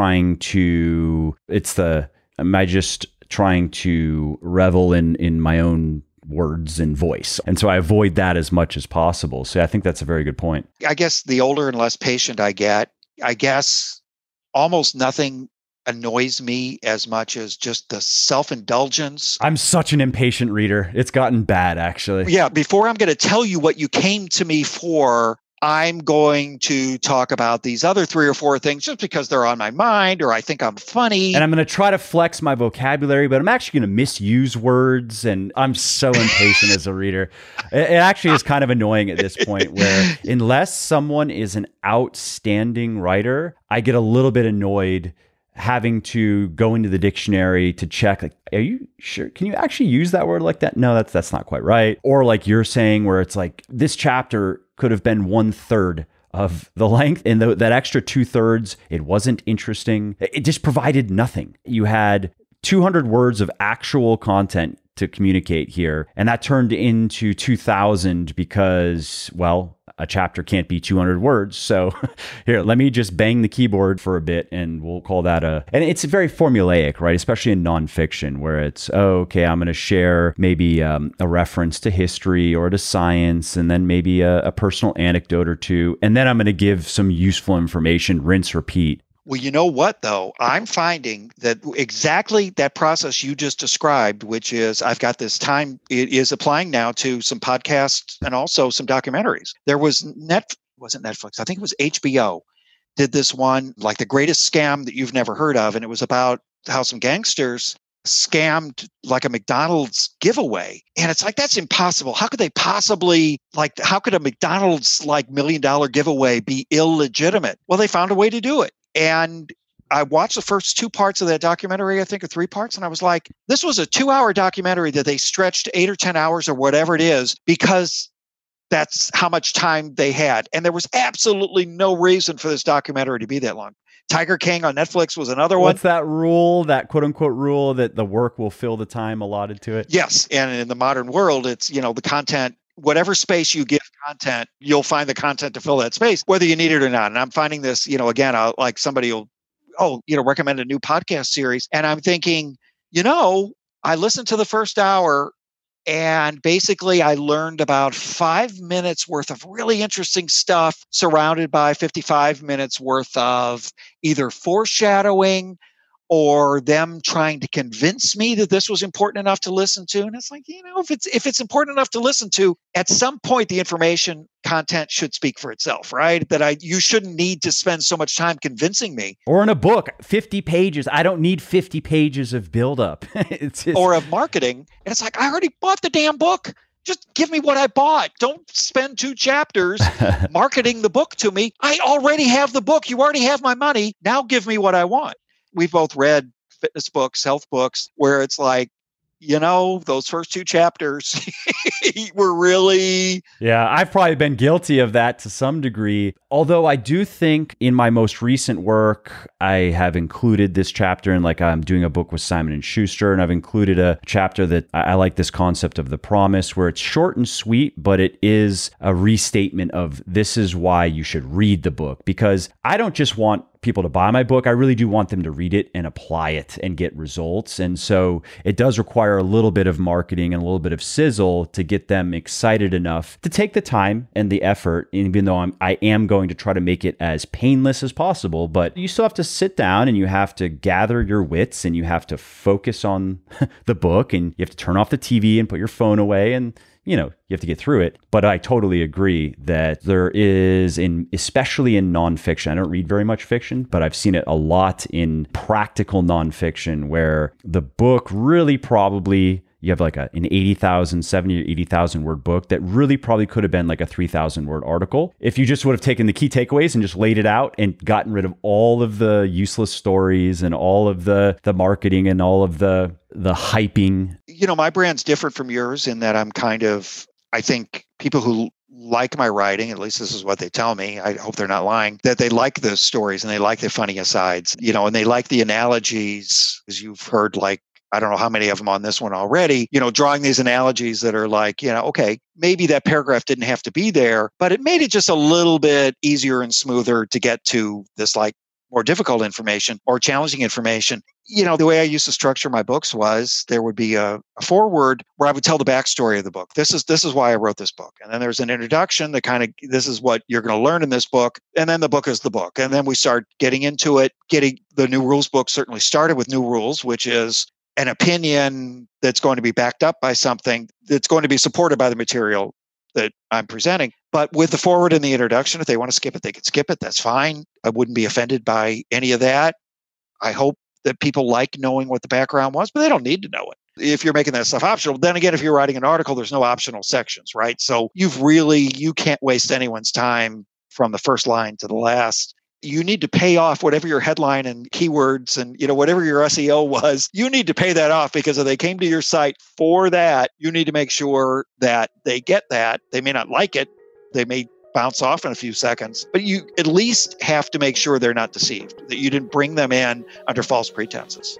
[SPEAKER 1] am I just trying to revel in my own words and voice? And so I avoid that as much as possible. So I think that's a very good point.
[SPEAKER 2] I guess the older and less patient I get, almost nothing annoys me as much as just the self-indulgence.
[SPEAKER 1] I'm such an impatient reader. It's gotten bad, actually.
[SPEAKER 2] Yeah. Before I'm going to tell you what you came to me for, I'm going to talk about these other 3 or 4 things just because they're on my mind, or I think I'm funny.
[SPEAKER 1] And I'm going to try to flex my vocabulary, but I'm actually going to misuse words. And I'm so impatient as a reader. It actually is kind of annoying at this point, where unless someone is an outstanding writer, I get a little bit annoyed having to go into the dictionary to check, like, are you sure? Can you actually use that word like that? No, that's not quite right. Or like you're saying, where it's like, this chapter could have been 1/3 of the length, and that extra 2/3, it wasn't interesting. It just provided nothing. You had 200 words of actual content to communicate here, and that turned into 2,000 because, well, a chapter can't be 200 words. So here, let me just bang the keyboard for a bit, and we'll call that and it's very formulaic, right? Especially in nonfiction, where it's, okay, I'm going to share maybe a reference to history or to science, and then maybe a personal anecdote or two. And then I'm going to give some useful information, rinse, repeat.
[SPEAKER 2] Well, you know what, though? I'm finding that exactly that process you just described, which is I've got this time, it is applying now to some podcasts and also some documentaries. There was wasn't Netflix, I think it was HBO, did this one, like the greatest scam that you've never heard of. And it was about how some gangsters scammed like a McDonald's giveaway. And it's like, that's impossible. How could they possibly, how could a McDonald's $1 million giveaway be illegitimate? Well, they found a way to do it. And I watched the first 2 parts of that documentary, I think, or 3 parts. And I was like, this was a 2-hour documentary that they stretched 8 or 10 hours or whatever it is, because that's how much time they had. And there was absolutely no reason for this documentary to be that long. Tiger King on Netflix was another one.
[SPEAKER 1] What's that rule, that quote unquote rule, that the work will fill the time allotted to it?
[SPEAKER 2] Yes. And in the modern world, it's, the content, whatever space you give content, you'll find the content to fill that space, whether you need it or not. And I'm finding this, again, like somebody will, recommend a new podcast series. And I'm thinking, I listened to the first hour, and basically I learned about 5 minutes worth of really interesting stuff, surrounded by 55 minutes worth of either foreshadowing or them trying to convince me that this was important enough to listen to. And it's like, if it's important enough to listen to, at some point the information content should speak for itself, right? That you shouldn't need to spend so much time convincing me.
[SPEAKER 1] Or in a book, 50 pages. I don't need 50 pages of buildup.
[SPEAKER 2] Or of marketing. And it's like, I already bought the damn book. Just give me what I bought. Don't spend 2 chapters marketing the book to me. I already have the book. You already have my money. Now give me what I want. We've both read fitness books, health books, where it's like, those first 2 chapters were really...
[SPEAKER 1] Yeah, I've probably been guilty of that to some degree. Although I do think in my most recent work, I have included this chapter in, I'm doing a book with Simon & Schuster, and I've included a chapter that I like this concept of the promise, where it's short and sweet, but it is a restatement of this is why you should read the book. Because I don't just want people to buy my book. I really do want them to read it and apply it and get results. And so it does require a little bit of marketing and a little bit of sizzle to get them excited enough to take the time and the effort, even though I am going to try to make it as painless as possible. But you still have to sit down and you have to gather your wits and you have to focus on the book and you have to turn off the TV and put your phone away and you have to get through it. But I totally agree that there is, especially in nonfiction, I don't read very much fiction, but I've seen it a lot in practical nonfiction where the book really probably, you have like an 80,000, 70 or 80,000 word book that really probably could have been like a 3,000 word article. If you just would have taken the key takeaways and just laid it out and gotten rid of all of the useless stories and all of the marketing and all of the hyping.
[SPEAKER 2] My brand's different from yours in that I think people who like my writing, at least this is what they tell me, I hope they're not lying, that they like the stories and they like the funny asides, and they like the analogies, as you've heard, like, I don't know how many of them on this one already, drawing these analogies that are like, okay, maybe that paragraph didn't have to be there, but it made it just a little bit easier and smoother to get to this like more difficult information or challenging information. The way I used to structure my books was there would be a foreword where I would tell the backstory of the book. This is why I wrote this book. And then there's an introduction that this is what you're going to learn in this book. And then the book is the book. And then we start getting into it. Getting the New Rules book certainly started with New Rules, which is an opinion that's going to be backed up by something that's going to be supported by the material that I'm presenting. But with the foreword and the introduction, if they want to skip it, they can skip it. That's fine. I wouldn't be offended by any of that. I hope that people like knowing what the background was, but they don't need to know it. If you're making that stuff optional, then again, if you're writing an article, there's no optional sections, right? So you can't waste anyone's time from the first line to the last. You need to pay off whatever your headline and keywords and whatever your SEO was. You need to pay that off because if they came to your site for that, you need to make sure that they get that. They may not like it. They may bounce off in a few seconds, but you at least have to make sure they're not deceived, that you didn't bring them in under false pretenses.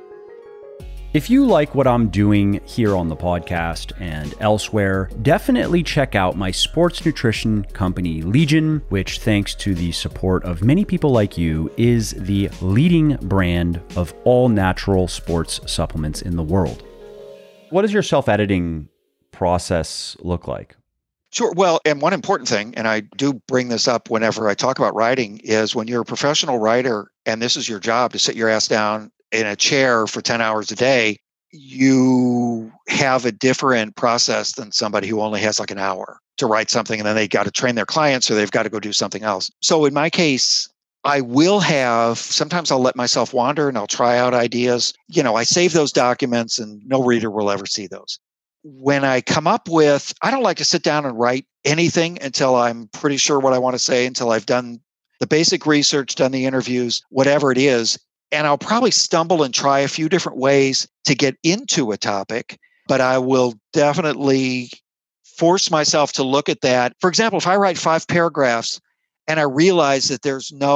[SPEAKER 1] If you like what I'm doing here on the podcast and elsewhere, definitely check out my sports nutrition company, Legion, which, thanks to the support of many people like you, is the leading brand of all natural sports supplements in the world. What does your self-editing process look like?
[SPEAKER 2] Sure. Well, and one important thing, and I do bring this up whenever I talk about writing, is when you're a professional writer and this is your job to sit your ass down in a chair for 10 hours a day, you have a different process than somebody who only has like an hour to write something and then they got to train their clients or they've got to go do something else. So in my case, sometimes I'll let myself wander and I'll try out ideas. I save those documents and no reader will ever see those. When I come up with, I don't like to sit down and write anything until I'm pretty sure what I want to say, until I've done the basic research, done the interviews, whatever it is. And I'll probably stumble and try a few different ways to get into a topic, but I will definitely force myself to look at that. For example, if I write 5 paragraphs and I realize that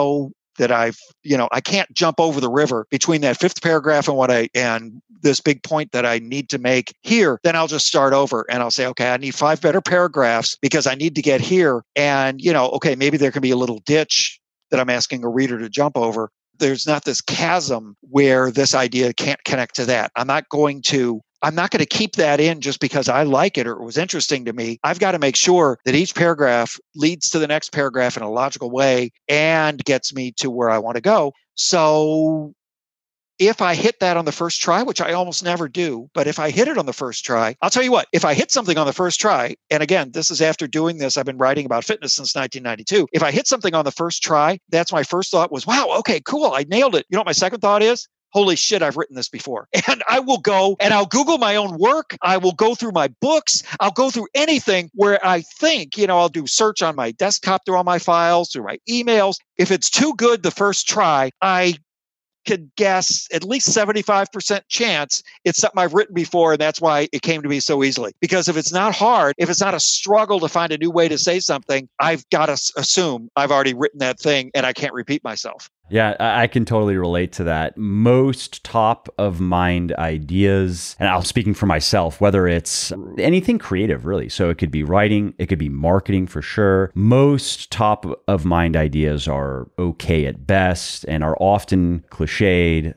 [SPEAKER 2] I can't jump over the river between that 5th paragraph and this big point that I need to make here, then I'll just start over and I'll say, okay, I need 5 better paragraphs because I need to get here. And, okay, maybe there can be a little ditch that I'm asking a reader to jump over. There's not this chasm where this idea can't connect to that. I'm not going to keep that in just because I like it or it was interesting to me. I've got to make sure that each paragraph leads to the next paragraph in a logical way and gets me to where I want to go. So if I hit that on the first try, which I almost never do, but if I hit it on the first try, I'll tell you what, if I hit something on the first try, and again, this is after doing this, I've been writing about fitness since 1992. If I hit something on the first try, that's my first thought was, wow, okay, cool, I nailed it. You know what my second thought is? Holy shit, I've written this before. And I will go and I'll Google my own work. I will go through my books. I'll go through anything where I think, I'll do search on my desktop through all my files, through my emails. If it's too good the first try, I could guess at least 75% chance it's something I've written before, and that's why it came to me so easily. Because if it's not hard, if it's not a struggle to find a new way to say something, I've got to assume I've already written that thing and I can't repeat myself.
[SPEAKER 1] Yeah, I can totally relate to that. Most top of mind ideas, and I'm speaking for myself, whether it's anything creative, really. So it could be writing, it could be marketing for sure. Most top of mind ideas are okay at best and are often cliched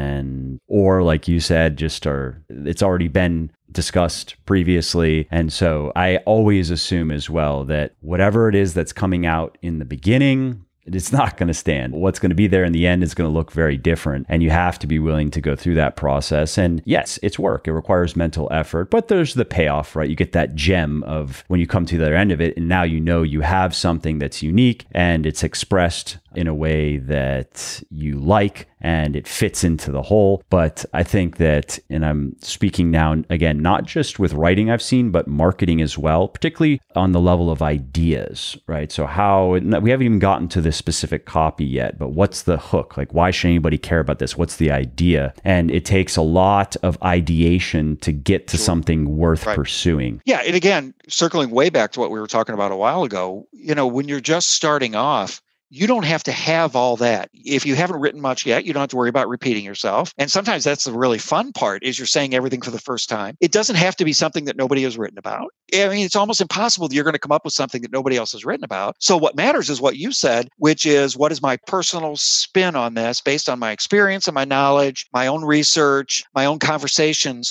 [SPEAKER 1] or like you said, it's already been discussed previously. And so I always assume as well that whatever it is that's coming out in the beginning, it's not going to stand. What's going to be there in the end is going to look very different. And you have to be willing to go through that process. And yes, it's work. It requires mental effort, but there's the payoff, right? You get that gem of when you come to the other end of it. And now you know you have something that's unique and it's expressed in a way that you like and it fits into the whole. But I think that, and I'm speaking now, again, not just with writing I've seen, but marketing as well, particularly on the level of ideas, right? So we haven't even gotten to the specific copy yet, but what's the hook? Like, why should anybody care about this? What's the idea? And it takes a lot of ideation to get to something worth pursuing.
[SPEAKER 2] Yeah. And again, circling way back to what we were talking about a while ago, when you're just starting off, you don't have to have all that. If you haven't written much yet, you don't have to worry about repeating yourself. And sometimes that's the really fun part is you're saying everything for the first time. It doesn't have to be something that nobody has written about. I mean, it's almost impossible that you're going to come up with something that nobody else has written about. So what matters is what you said, which is what is my personal spin on this based on my experience and my knowledge, my own research, my own conversations,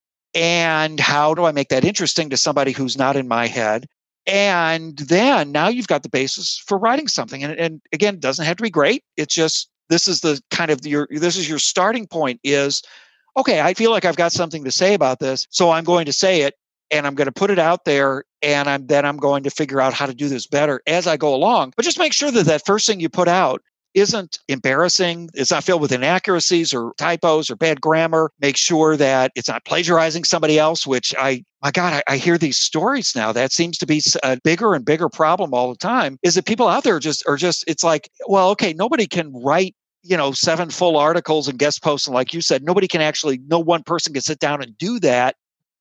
[SPEAKER 2] and how do I make that interesting to somebody who's not in my head? And then now you've got the basis for writing something. And again, it doesn't have to be great. It's just, this is your starting point is, okay, I feel like I've got something to say about this. So I'm going to say it and I'm going to put it out there. And I'm going to figure out how to do this better as I go along. But just make sure that first thing you put out isn't embarrassing. It's not filled with inaccuracies or typos or bad grammar. Make sure that it's not plagiarizing somebody else, which I hear these stories now. That seems to be a bigger and bigger problem all the time, is that people out there are just, it's like, well, okay, nobody can write 7 full articles and guest posts. And like you said, no one person can sit down and do that.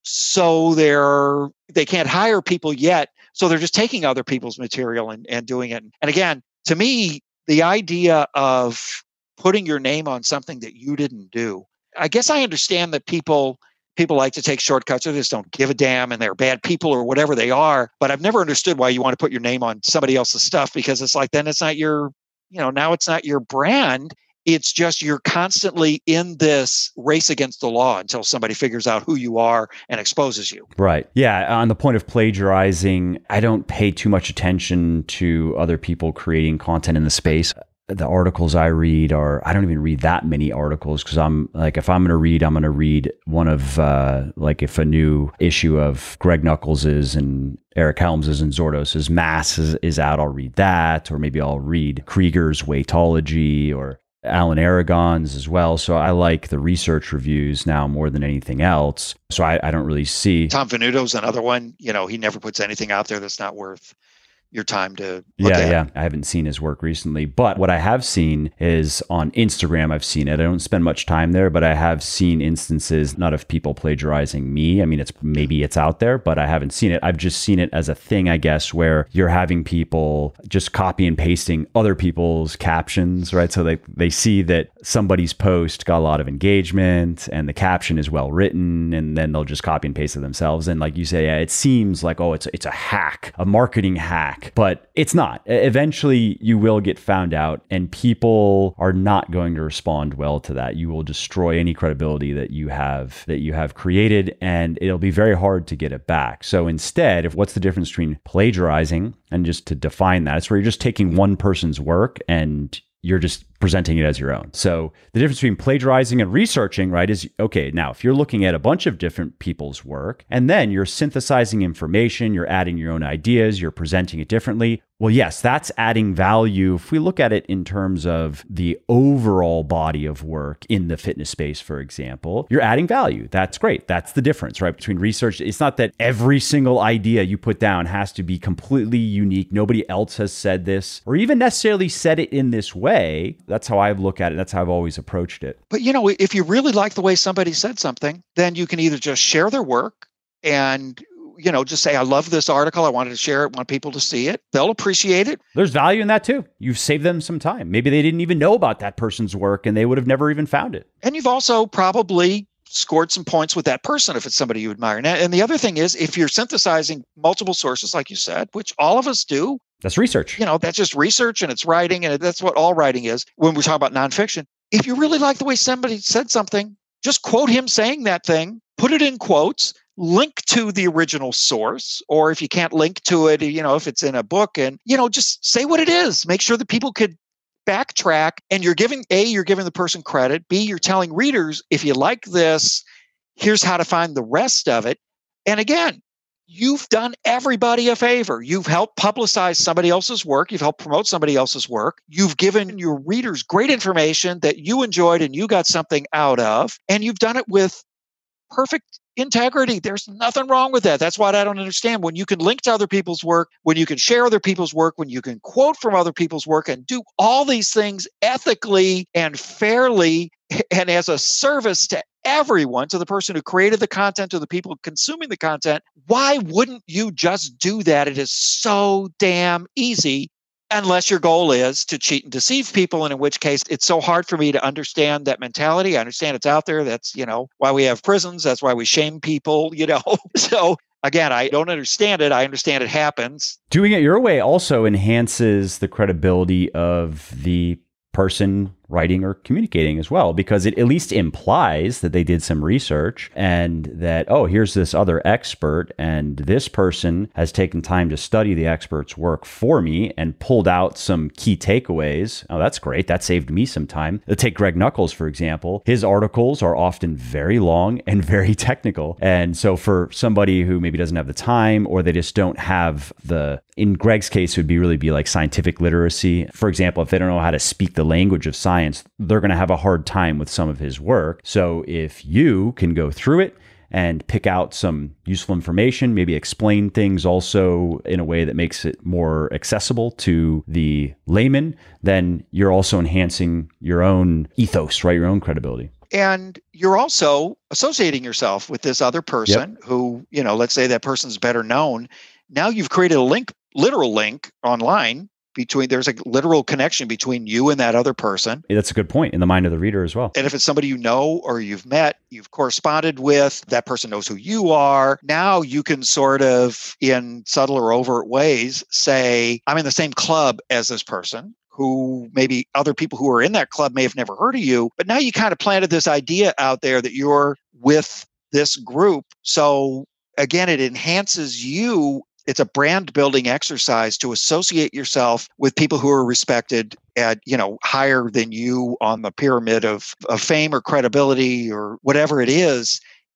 [SPEAKER 2] So they can't hire people yet. So they're just taking other people's material and doing it. And again, to me, the idea of putting your name on something that you didn't do, I guess I understand that people like to take shortcuts or just don't give a damn and they're bad people or whatever they are. But I've never understood why you want to put your name on somebody else's stuff, because it's like, then it's not now it's not your brand. It's just you're constantly in this race against the law until somebody figures out who you are and exposes you.
[SPEAKER 1] Right. Yeah. On the point of plagiarizing, I don't pay too much attention to other people creating content in the space. The articles I read I don't even read that many articles, because I'm like, if I'm going to read one of, if a new issue of Greg Knuckles's and Eric Helms's and Zordos's Mass is out, I'll read that. Or maybe I'll read Krieger's Weightology or Alan Aragon's as well. So I like the research reviews now more than anything else. So I don't really see.
[SPEAKER 2] Tom Venuto's another one. He never puts anything out there that's not worth your time to look at.
[SPEAKER 1] Yeah. I haven't seen his work recently, but what I have seen is on Instagram. I've seen it. I don't spend much time there, but I have seen instances, not of people plagiarizing me. I mean, maybe it's out there, but I haven't seen it. I've just seen it as a thing, I guess, where you're having people just copy and pasting other people's captions, right? So they see that somebody's post got a lot of engagement and the caption is well written, and then they'll just copy and paste it themselves. And like you say, yeah, it seems like, oh, it's a hack, a marketing hack. But it's not. Eventually, you will get found out, and people are not going to respond well to that. You will destroy any credibility that you have created, and it'll be very hard to get it back. So instead, what's the difference between plagiarizing, and just to define that, it's where you're just taking one person's work and you're just presenting it as your own. So the difference between plagiarizing and researching, right, is, okay, now if you're looking at a bunch of different people's work and then you're synthesizing information, you're adding your own ideas, you're presenting it differently, well, yes, that's adding value. If we look at it in terms of the overall body of work in the fitness space, for example, you're adding value. That's great. That's the difference, right, between research. It's not that every single idea you put down has to be completely unique. Nobody else has said this or even necessarily said it in this way. That's how I look at it. That's how I've always approached it.
[SPEAKER 2] But, if you really like the way somebody said something, then you can either just share their work and just say, I love this article. I wanted to share it, want people to see it. They'll appreciate it.
[SPEAKER 1] There's value in that too. You've saved them some time. Maybe they didn't even know about that person's work and they would have never even found it.
[SPEAKER 2] And you've also probably scored some points with that person if it's somebody you admire. And the other thing is, if you're synthesizing multiple sources, like you said, which all of us do,
[SPEAKER 1] that's research.
[SPEAKER 2] That's just research and it's writing. And that's what all writing is when we're talking about nonfiction. If you really like the way somebody said something, just quote him saying that thing, put it in quotes, link to the original source, or if you can't link to it, if it's in a book, and, just say what it is. Make sure that people could backtrack, and you're giving the person credit. B, you're telling readers, if you like this, here's how to find the rest of it. And again, you've done everybody a favor. You've helped publicize somebody else's work. You've helped promote somebody else's work. You've given your readers great information that you enjoyed and you got something out of. And you've done it with perfect integrity. There's nothing wrong with that. That's what I don't understand. When you can link to other people's work, when you can share other people's work, when you can quote from other people's work and do all these things ethically and fairly and as a service to everyone, to the person who created the content, to the people consuming the content, why wouldn't you just do that? It is so damn easy, unless your goal is to cheat and deceive people, and in which case it's so hard for me to understand that mentality. I understand it's out there. That's, why we have prisons. That's why we shame people, So again, I don't understand it. I understand it happens.
[SPEAKER 1] Doing it your way also enhances the credibility of the person writing or communicating as well, because it at least implies that they did some research and that, oh, here's this other expert and this person has taken time to study the expert's work for me and pulled out some key takeaways. Oh, that's great. That saved me some time. Take Greg Nuckols, for example. His articles are often very long and very technical. And so for somebody who maybe doesn't have the time, or they just don't have in Greg's case, it would really be like scientific literacy. For example, if they don't know how to speak the language of science, they're going to have a hard time with some of his work. So if you can go through it and pick out some useful information, maybe explain things also in a way that makes it more accessible to the layman, then you're also enhancing your own ethos, right? Your own credibility.
[SPEAKER 2] And you're also associating yourself with this other person who, let's say that person's better known. Now you've created a literal link online there's a literal connection between you and that other person.
[SPEAKER 1] That's a good point in the mind of the reader as well.
[SPEAKER 2] And if it's somebody you know or you've met, you've corresponded with, that person knows who you are. Now you can sort of, in subtle or overt ways, say, I'm in the same club as this person, who maybe other people who are in that club may have never heard of you. But now you kind of planted this idea out there that you're with this group. So again, it enhances you. It's a brand building exercise to associate yourself with people who are respected at, higher than you on the pyramid of fame or credibility or whatever it is.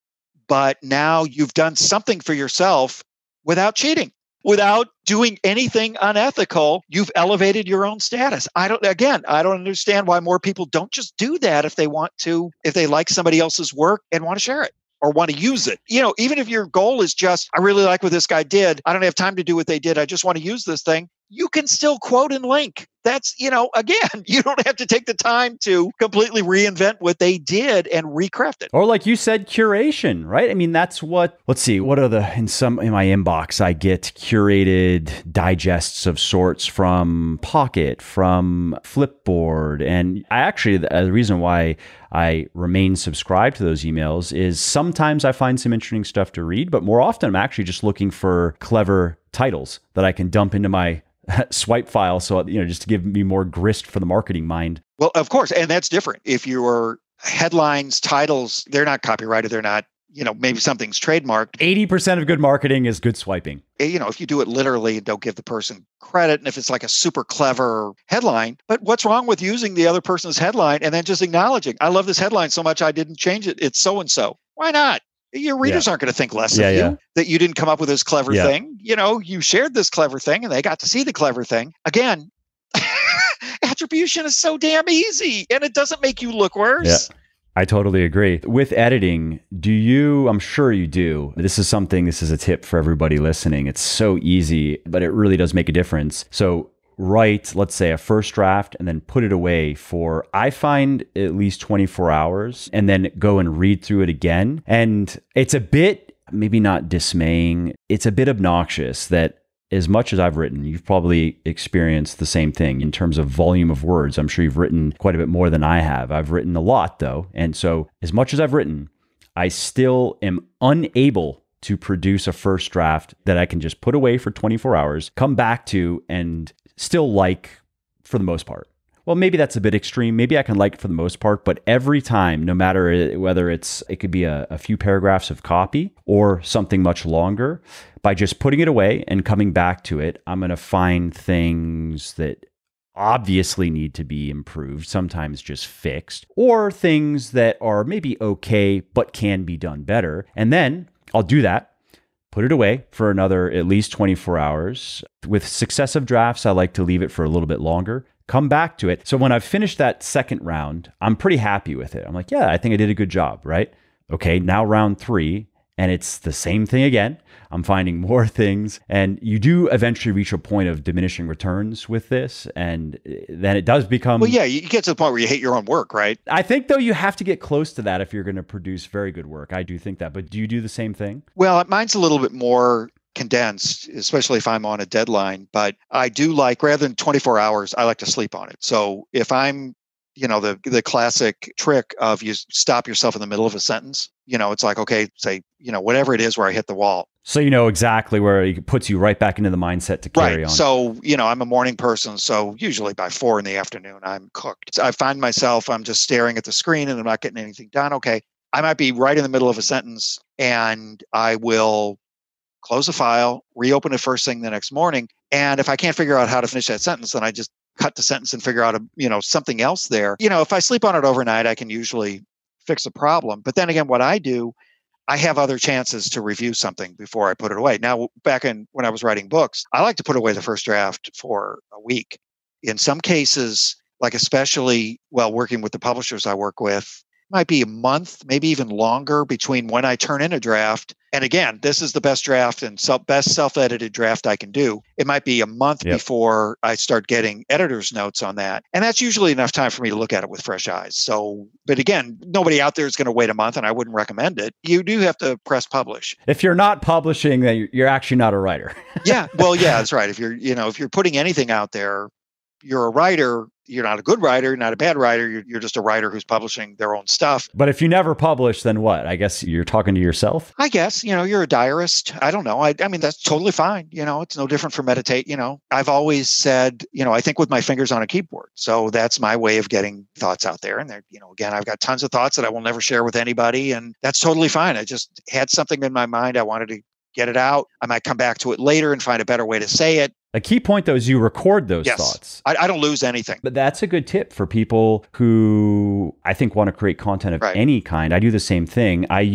[SPEAKER 2] But now you've done something for yourself without cheating, without doing anything unethical. You've elevated your own status. I don't understand why more people don't just do that if they like somebody else's work and want to share it or want to use it. Even if your goal is just, I really like what this guy did. I don't have time to do what they did. I just want to use this thing. You can still quote and link. That's, again, you don't have to take the time to completely reinvent what they did and recraft it.
[SPEAKER 1] Or like you said, curation, right? I mean, that's what, let's see, what are in my inbox, I get curated digests of sorts from Pocket, from Flipboard. And the reason why I remain subscribed to those emails is sometimes I find some interesting stuff to read, but more often I'm actually just looking for clever titles that I can dump into my swipe file. So, just to give me more grist for the marketing mind.
[SPEAKER 2] Well, of course. And that's different. If your headlines, titles, they're not copyrighted, they're not, maybe something's trademarked.
[SPEAKER 1] 80% of good marketing is good swiping.
[SPEAKER 2] If you do it literally and don't give the person credit, and if it's like a super clever headline, but what's wrong with using the other person's headline and then just acknowledging, I love this headline so much I didn't change it. It's so-and-so. Why not? Your readers aren't going to think less of you that you didn't come up with this clever thing. You shared this clever thing and they got to see the clever thing. Again, attribution is so damn easy and it doesn't make you look worse.
[SPEAKER 1] Yeah. I totally agree. With editing, I'm sure you do. This is a tip for everybody listening. It's so easy, but it really does make a difference. So write, let's say, a first draft and then put it away for, I find, at least 24 hours and then go and read through it again. And it's a bit maybe not dismaying. It's a bit obnoxious that as much as I've written, you've probably experienced the same thing in terms of volume of words. I'm sure you've written quite a bit more than I have. I've written a lot though. And so as much as I've written, I still am unable to produce a first draft that I can just put away for 24 hours, come back to, and still like for the most part. Well, maybe that's a bit extreme. Maybe I can like it for the most part, but every time, no matter whether it could be a few paragraphs of copy or something much longer, by just putting it away and coming back to it, I'm going to find things that obviously need to be improved, sometimes just fixed, or things that are maybe okay, but can be done better. And then I'll do that, put it away for another at least 24 hours. With successive drafts, I like to leave it for a little bit longer, come back to it. So when I've finished that second round, I'm pretty happy with it. I'm like, yeah, I think I did a good job, right? Okay, now round 3, and it's the same thing again. I'm finding more things, and you do eventually reach a point of diminishing returns with this, and then it does become...
[SPEAKER 2] Well, yeah, you get to the point where you hate your own work, right?
[SPEAKER 1] I think, though, you have to get close to that if you're going to produce very good work. I do think that, but do you do the same thing?
[SPEAKER 2] Well, mine's a little bit more condensed, especially if I'm on a deadline, but I do like, rather than 24 hours, I like to sleep on it. So if I'm, the classic trick of you stop yourself in the middle of a sentence, it's like, okay, say, whatever it is where I hit the wall.
[SPEAKER 1] So you know exactly where it puts you right back into the mindset to carry on.
[SPEAKER 2] So, I'm a morning person. So usually by 4 p.m, I'm cooked. So I find myself, I'm just staring at the screen and I'm not getting anything done. Okay. I might be right in the middle of a sentence and I will close the file, reopen it first thing the next morning. And if I can't figure out how to finish that sentence, then I just cut the sentence and figure out something else there. If I sleep on it overnight, I can usually fix the problem. But then again, what I do, I have other chances to review something before I put it away. Now, when I was writing books, I like to put away the first draft for a week. In some cases, like especially working with the publishers I work with, might be a month, maybe even longer between when I turn in a draft. And again, this is the best draft and best self-edited draft I can do. It might be a month before I start getting editor's notes on that. And that's usually enough time for me to look at it with fresh eyes. So, but again, nobody out there is going to wait a month and I wouldn't recommend it. You do have to press publish.
[SPEAKER 1] If you're not publishing, then you're actually not a writer.
[SPEAKER 2] Yeah. Well, yeah, that's right. If you're putting anything out there, you're a writer. You're not a good writer, you're not a bad writer. You're just a writer who's publishing their own stuff.
[SPEAKER 1] But if you never publish, then what? I guess you're talking to yourself?
[SPEAKER 2] I guess, you're a diarist. I don't know. I mean, that's totally fine. It's no different from meditate. I've always said, I think with my fingers on a keyboard. So that's my way of getting thoughts out there. And again, I've got tons of thoughts that I will never share with anybody. And that's totally fine. I just had something in my mind. I wanted to get it out. I might come back to it later and find a better way to say it.
[SPEAKER 1] A key point, though, is you record those thoughts.
[SPEAKER 2] I don't lose anything.
[SPEAKER 1] But that's a good tip for people who I think want to create content of any kind. I do the same thing. I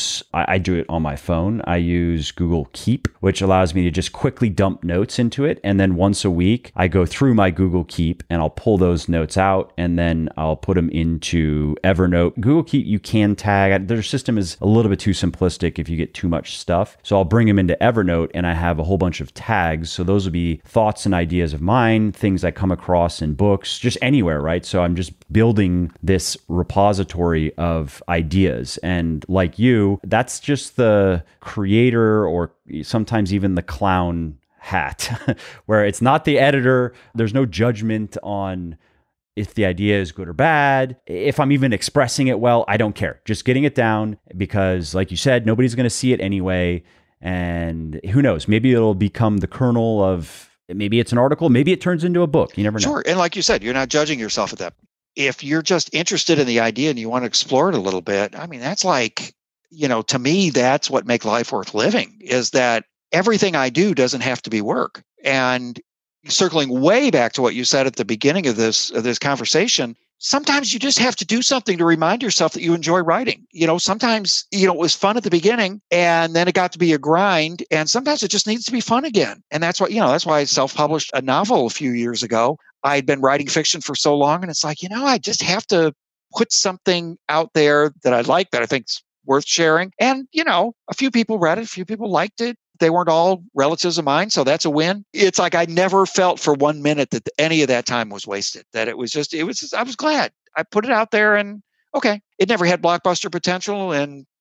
[SPEAKER 1] do it on my phone. I use Google Keep, which allows me to just quickly dump notes into it. And then once a week, I go through my Google Keep and I'll pull those notes out and then I'll put them into Evernote. Google Keep, you can tag. Their system is a little bit too simplistic if you get too much stuff. So I'll bring them into Evernote and I have a whole bunch of tags. So those will be thoughts and ideas of mine, things I come across in books, just anywhere, right? So I'm just building this repository of ideas. And like you, that's just the creator or sometimes even the clown hat, where it's not the editor. There's no judgment on if the idea is good or bad. If I'm even expressing it well, I don't care. Just getting it down because, like you said, nobody's going to see it anyway. And who knows, maybe it'll become the kernel of, maybe it's an article, maybe it turns into a book. You never know.
[SPEAKER 2] Sure. And like you said, you're not judging yourself at that. If you're just interested in the idea and you want to explore it a little bit, I mean, that's like, to me, that's what makes life worth living, is that everything I do doesn't have to be work. And circling way back to what you said at the beginning of this conversation, sometimes you just have to do something to remind yourself that you enjoy writing. Sometimes, it was fun at the beginning and then it got to be a grind. And sometimes it just needs to be fun again. And that's why, that's why I self-published a novel a few years ago. I'd been writing fiction for so long and it's like, I just have to put something out there that I like, that I think's worth sharing. And, a few people read it, a few people liked it. They weren't all relatives of mine, so that's a win. It's like I never felt for 1 minute that any of that time was wasted, that I was glad. I put it out there and okay, it never had blockbuster potential and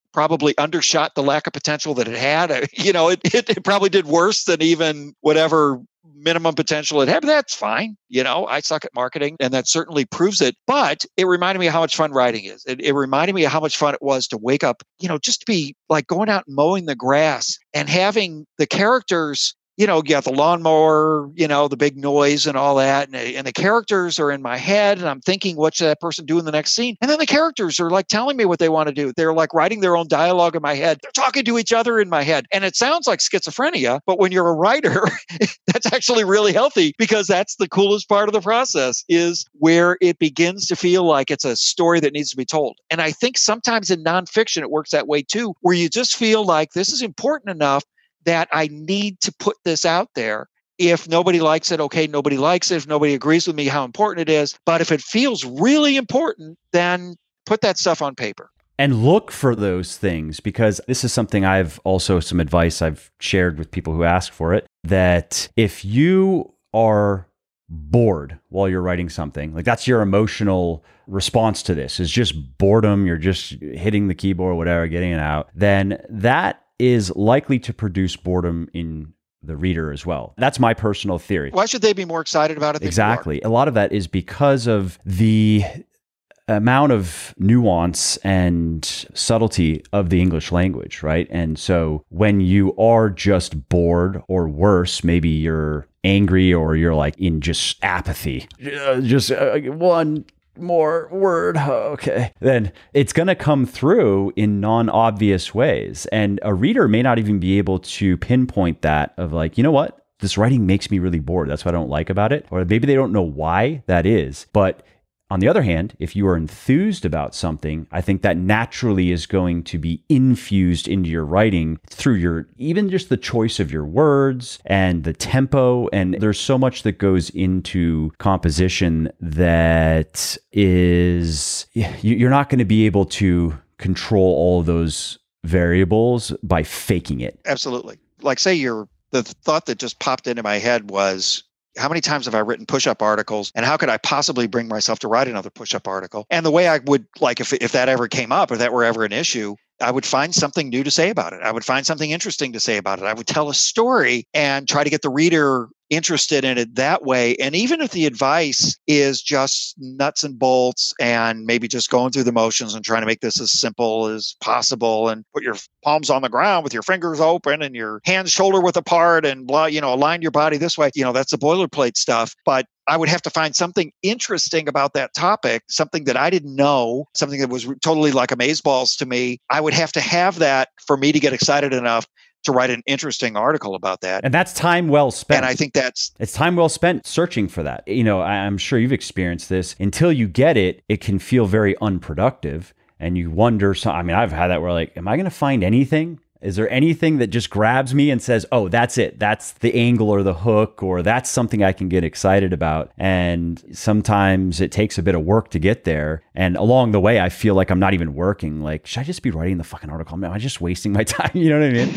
[SPEAKER 2] probably undershot the lack of potential that it had. It probably did worse than even whatever minimum potential it had, but that's fine. I suck at marketing, and that certainly proves it. But it reminded me of how much fun writing is. It reminded me of how much fun it was to wake up, just to be like going out and mowing the grass and having the characters. You got the lawnmower, the big noise and all that. And the characters are in my head, and I'm thinking, what should that person do in the next scene? And then the characters are like telling me what they want to do. They're like writing their own dialogue in my head. They're talking to each other in my head. And it sounds like schizophrenia, but when you're a writer, that's actually really healthy, because that's the coolest part of the process, is where it begins to feel like it's a story that needs to be told. And I think sometimes in nonfiction, it works that way too, where you just feel like this is important enough that I need to put this out there. If nobody likes it, okay, nobody likes it. If nobody agrees with me how important it is. But if it feels really important, then put that stuff on paper.
[SPEAKER 1] And look for those things, because this is something some advice I've shared with people who ask for it, that if you are bored while you're writing something, like that's your emotional response to this, is just boredom, you're just hitting the keyboard, whatever, getting it out, then that is likely to produce boredom in the reader as well. That's my personal theory.
[SPEAKER 2] Why should they be more excited about it than
[SPEAKER 1] Exactly. A lot of that is because of the amount of nuance and subtlety of the English language, right? And so when you are just bored, or worse, maybe you're angry, or you're like in just apathy, one more word, okay, then it's going to come through in non-obvious ways. And a reader may not even be able to pinpoint that, of like, you know what, this writing makes me really bored. That's what I don't like about it. Or maybe they don't know why that is. But on the other hand, if you are enthused about something, I think that naturally is going to be infused into your writing through even just the choice of your words and the tempo. And there's so much that goes into composition that you're not going to be able to control all of those variables by faking it.
[SPEAKER 2] Absolutely. Like, say the thought that just popped into my head was, how many times have I written push-up articles, and how could I possibly bring myself to write another push-up article? And the way I would, like, if that ever came up, or that were ever an issue, I would find something new to say about it. I would find something interesting to say about it. I would tell a story and try to get the reader interested in it that way. And even if the advice is just nuts and bolts and maybe just going through the motions and trying to make this as simple as possible, and put your palms on the ground with your fingers open and your hands shoulder width apart and blah, align your body this way, that's the boilerplate stuff. But I would have to find something interesting about that topic, something that I didn't know, something that was totally like amazeballs to me. I would have to have that for me to get excited enough to write an interesting article about that.
[SPEAKER 1] And that's time well spent.
[SPEAKER 2] And I think
[SPEAKER 1] it's time well spent searching for that. I'm sure you've experienced this. Until you get it, it can feel very unproductive. And you wonder, I've had that where, like, am I going to find anything? Is there anything that just grabs me and says, oh, that's it. That's the angle or the hook, or that's something I can get excited about. And sometimes it takes a bit of work to get there. And along the way, I feel like I'm not even working. Like, should I just be writing the fucking article? Am I just wasting my time? You know what I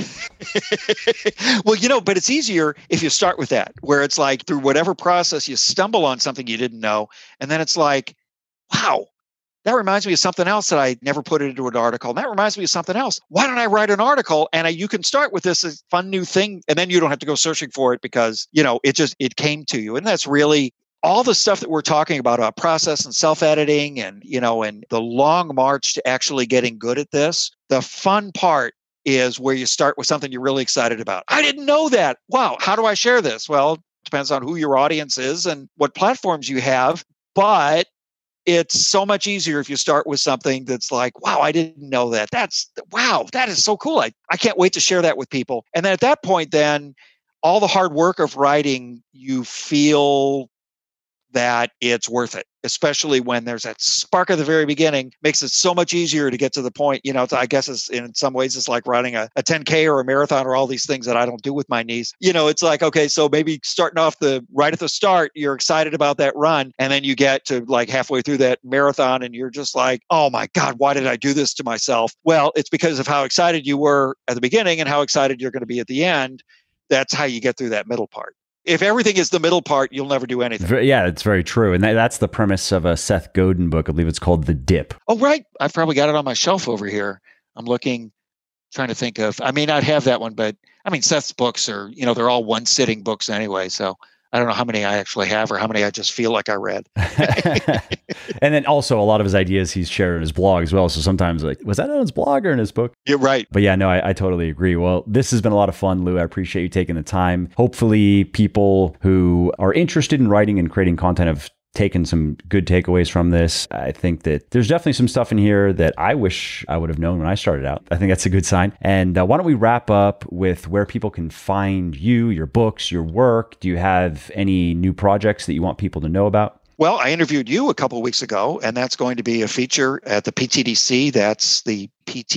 [SPEAKER 1] mean?
[SPEAKER 2] Well, but it's easier if you start with that, where it's like through whatever process you stumble on something you didn't know. And then it's like, wow, that reminds me of something else that I never put it into an article. And that reminds me of something else. Why don't I write an article? And you can start with this fun new thing, and then you don't have to go searching for it, because, it came to you. And that's really all the stuff that we're talking about process and self-editing and the long march to actually getting good at this. The fun part is where you start with something you're really excited about. I didn't know that. Wow. How do I share this? Well, it depends on who your audience is and what platforms you have. But it's so much easier if you start with something that's like, wow, I didn't know that. Wow, that is so cool. I can't wait to share that with people. And then at that point, then all the hard work of writing, you feel that it's worth it, especially when there's that spark at the very beginning, makes it so much easier to get to the point. I guess in some ways it's like running a 10K or a marathon or all these things that I don't do with my knees. It's like, okay, so maybe starting off right at the start, you're excited about that run. And then you get to like halfway through that marathon and you're just like, oh my God, why did I do this to myself? Well, it's because of how excited you were at the beginning and how excited you're going to be at the end. That's how you get through that middle part. If everything is the middle part, you'll never do anything.
[SPEAKER 1] Yeah, it's very true. And that's the premise of a Seth Godin book. I believe it's called The Dip.
[SPEAKER 2] Oh, right. I've probably got it on my shelf over here. I'm looking, trying to think of, I may not have that one, but I mean, Seth's books are, they're all one sitting books anyway. So I don't know how many I actually have or how many I just feel like I read.
[SPEAKER 1] And then also a lot of his ideas he's shared in his blog as well. So sometimes like, was that on his blog or in his book?
[SPEAKER 2] You're right.
[SPEAKER 1] But yeah, no, I totally agree. Well, this has been a lot of fun, Lou. I appreciate you taking the time. Hopefully people who are interested in writing and creating content have taken some good takeaways from this. I think that there's definitely some stuff in here that I wish I would have known when I started out. I think that's a good sign. And why don't we wrap up with where people can find you, your books, your work? Do you have any new projects that you want people to know about?
[SPEAKER 2] Well, I interviewed you a couple of weeks ago, and that's going to be a feature at the PTDC. That's the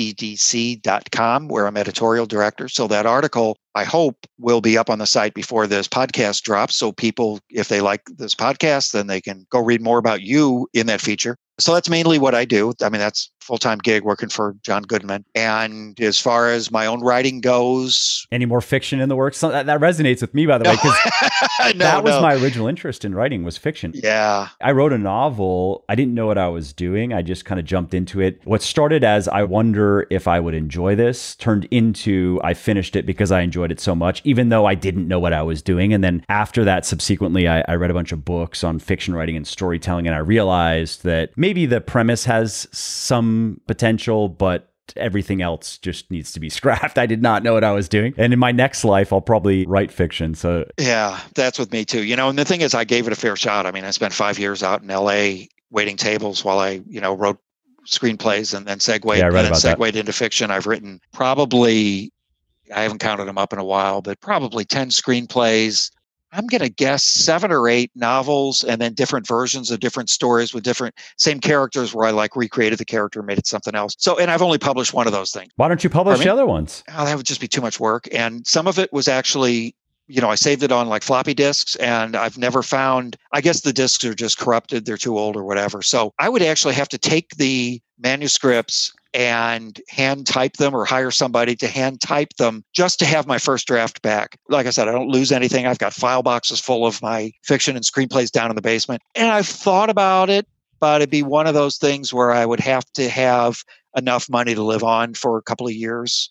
[SPEAKER 2] ptdc.com, where I'm editorial director. So that article, I hope, will be up on the site before this podcast drops. So people, if they like this podcast, then they can go read more about you in that feature. So that's mainly what I do. I mean, that's a full-time gig working for John Goodman. And as far as my own writing goes...
[SPEAKER 1] Any more fiction in the works? So that resonates with me, by the way, because that was my original interest in writing was fiction.
[SPEAKER 2] Yeah.
[SPEAKER 1] I wrote a novel. I didn't know what I was doing. I just kind of jumped into it. What started as I wonder if I would enjoy this turned into I finished it because I enjoyed it so much, even though I didn't know what I was doing. And then after that, subsequently, I read a bunch of books on fiction writing and storytelling, and I realized that maybe the premise has some potential, but everything else just needs to be scrapped. I did not know what I was doing. And in my next life, I'll probably write fiction. So
[SPEAKER 2] yeah, that's with me too. And the thing is, I gave it a fair shot. I mean, I spent 5 years out in LA waiting tables while I, wrote screenplays and then segued into fiction. I've written probably, I haven't counted them up in a while, but probably 10 screenplays. I'm going to guess 7 or 8 novels, and then different versions of different stories with different same characters where I recreated the character and made it something else. So, and I've only published one of those things.
[SPEAKER 1] Why don't you publish the other ones?
[SPEAKER 2] Oh, that would just be too much work. And some of it was actually, I saved it on floppy disks, and I've never found, I guess the disks are just corrupted. They're too old or whatever. So I would actually have to take the manuscripts and hand type them or hire somebody to hand type them just to have my first draft back. Like I said, I don't lose anything. I've got file boxes full of my fiction and screenplays down in the basement. And I've thought about it, but it'd be one of those things where I would have to have enough money to live on for a couple of years,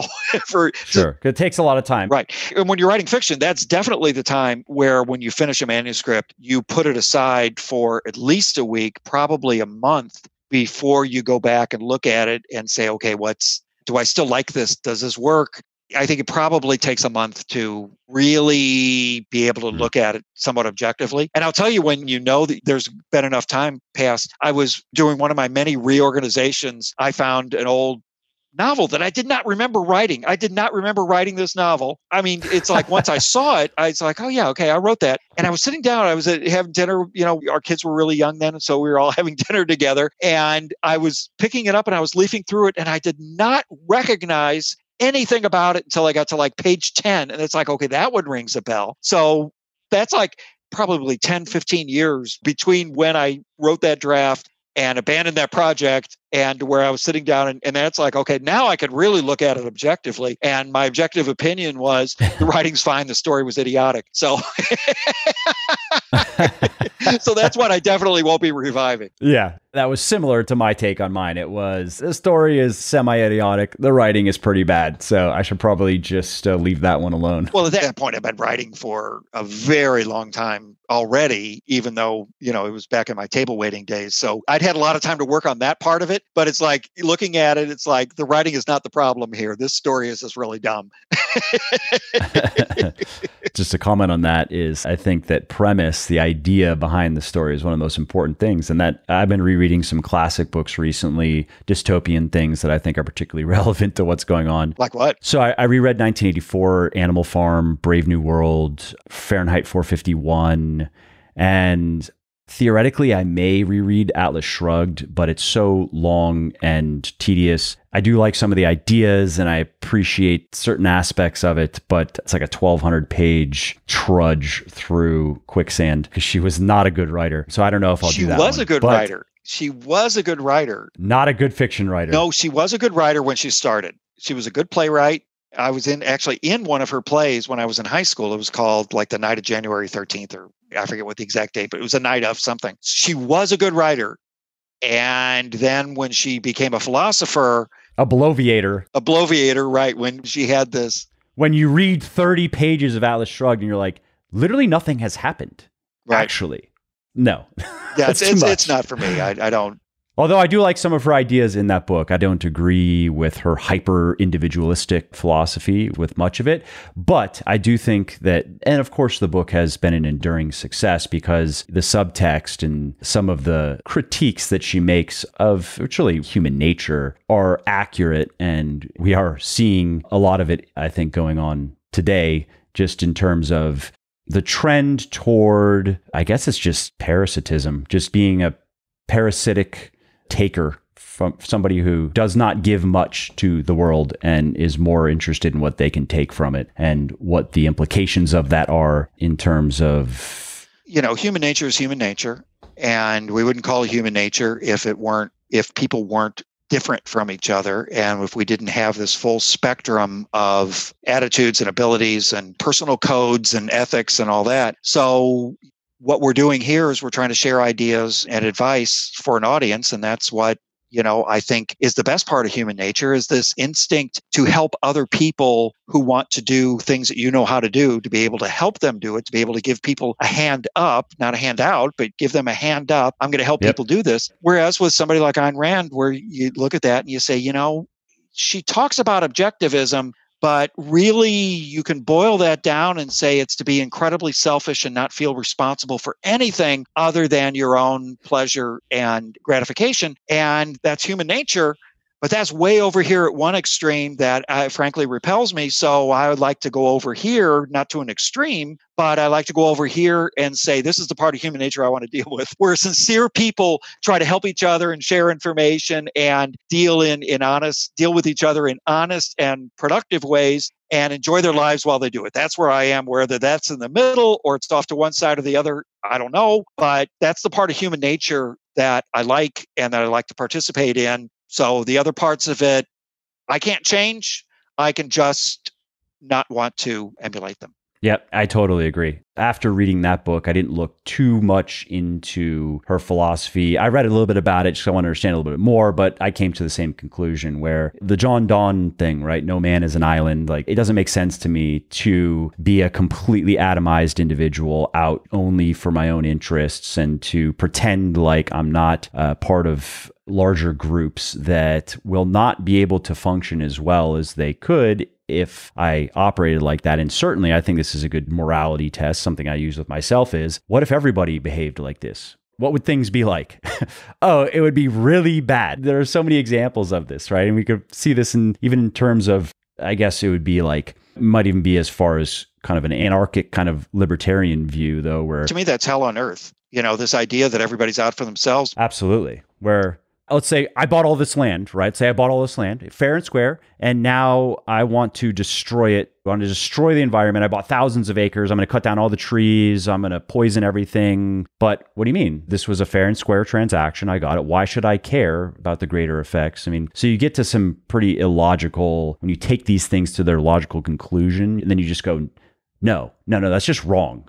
[SPEAKER 1] Sure. It takes a lot of time.
[SPEAKER 2] Right. And when you're writing fiction, that's definitely the time where when you finish a manuscript, you put it aside for at least a week, probably a month, before you go back and look at it and say, okay, do I still like this? Does this work? I think it probably takes a month to really be able to look at it somewhat objectively. And I'll tell you, when that there's been enough time passed, I was doing one of my many reorganizations. I found an old novel that I did not remember writing. I did not remember writing this novel. I mean, it's like once I saw it, I was like, oh yeah, okay, I wrote that. And I was sitting down, I was having dinner, our kids were really young then. And so we were all having dinner together, and I was picking it up and I was leafing through it, and I did not recognize anything about it until I got to page 10. And it's like, okay, that one rings a bell. So that's probably 10, 15 years between when I wrote that draft and abandoned that project and where I was sitting down. And that's okay, now I could really look at it objectively. And my objective opinion was the writing's fine, the story was idiotic. So, so that's what I definitely won't be reviving.
[SPEAKER 1] Yeah, that was similar to my take on mine. It was, the story is semi-idiotic, the writing is pretty bad. So I should probably just leave that one alone.
[SPEAKER 2] Well, at that point, I've been writing for a very long time already, even though, it was back in my table waiting days. So I'd had a lot of time to work on that part of it. But it's looking at it, it's like the writing is not the problem here. This story is just really dumb.
[SPEAKER 1] Just a comment on that is, I think that premise, the idea behind the story, is one of the most important things. And that I've been rereading some classic books recently, dystopian things that I think are particularly relevant to what's going on.
[SPEAKER 2] Like what?
[SPEAKER 1] So I reread 1984, Animal Farm, Brave New World, Fahrenheit 451, and theoretically, I may reread Atlas Shrugged, but it's so long and tedious. I do like some of the ideas and I appreciate certain aspects of it, but it's like a 1,200-page trudge through quicksand because she was not a good writer. So I don't know if I'll do that.
[SPEAKER 2] She was a good writer. She was a good writer.
[SPEAKER 1] Not a good fiction writer.
[SPEAKER 2] No, she was a good writer when she started. She was a good playwright. I was actually in one of her plays when I was in high school. It was called The Night of January 13th, or I forget what the exact date, but it was a night of something. She was a good writer. And then when she became a philosopher,
[SPEAKER 1] A bloviator.
[SPEAKER 2] A bloviator, right, when she had this.
[SPEAKER 1] When you read 30 pages of Atlas Shrugged and you're like, literally nothing has happened.
[SPEAKER 2] Right.
[SPEAKER 1] Actually. No.
[SPEAKER 2] Yeah, it's not for me. I don't.
[SPEAKER 1] Although I do like some of her ideas in that book. I don't agree with her hyper individualistic philosophy with much of it, but I do think that, and of course the book has been an enduring success because the subtext and some of the critiques that she makes of truly human nature are accurate. And we are seeing a lot of it, I think, going on today, just in terms of the trend toward, I guess it's just parasitism, just being a parasitic taker from somebody who does not give much to the world and is more interested in what they can take from it and what the implications of that are in terms of...
[SPEAKER 2] Human nature is human nature. And we wouldn't call it human nature if people weren't different from each other. And if we didn't have this full spectrum of attitudes and abilities and personal codes and ethics and all that. So what we're doing here is we're trying to share ideas and advice for an audience. And that's what, I think is the best part of human nature, is this instinct to help other people who want to do things that you know how to do, to be able to help them do it, to be able to give people a hand up, not a hand out, but give them a hand up. I'm going to help people do this. Whereas with somebody like Ayn Rand, where you look at that and you say, she talks about objectivism, but really, you can boil that down and say it's to be incredibly selfish and not feel responsible for anything other than your own pleasure and gratification. And that's human nature. But that's way over here at one extreme that frankly repels me. So I would like to go over here, not to an extreme, but I like to go over here and say, this is the part of human nature I want to deal with, where sincere people try to help each other and share information and deal with each other in honest and productive ways and enjoy their lives while they do it. That's where I am. Whether that's in the middle or it's off to one side or the other, I don't know. But that's the part of human nature that I like and that I like to participate in. So the other parts of it, I can't change. I can just not want to emulate them.
[SPEAKER 1] Yep, I totally agree. After reading that book, I didn't look too much into her philosophy. I read a little bit about it, just I want to understand a little bit more, but I came to the same conclusion where the John Donne thing, right? No man is an island. Like, it doesn't make sense to me to be a completely atomized individual out only for my own interests and to pretend like I'm not part of larger groups that will not be able to function as well as they could if I operated like that. And certainly I think this is a good morality test. Something I use with myself is, what if everybody behaved like this? What would things be like? Oh, it would be really bad. There are so many examples of this, right? And we could see this even in terms of, I guess it would be like, might even be as far as kind of an anarchic kind of libertarian view, though, where...
[SPEAKER 2] To me, that's hell on earth. This idea that everybody's out for themselves.
[SPEAKER 1] Absolutely. Where... let's say I bought all this land, right? Say I bought all this land, fair and square, and now I want to destroy it. I want to destroy the environment. I bought thousands of acres. I'm going to cut down all the trees. I'm going to poison everything. But what do you mean? This was a fair and square transaction. I got it. Why should I care about the greater effects? I mean, so you get to some pretty illogical, when you take these things to their logical conclusion, and then you just go, no, that's just wrong.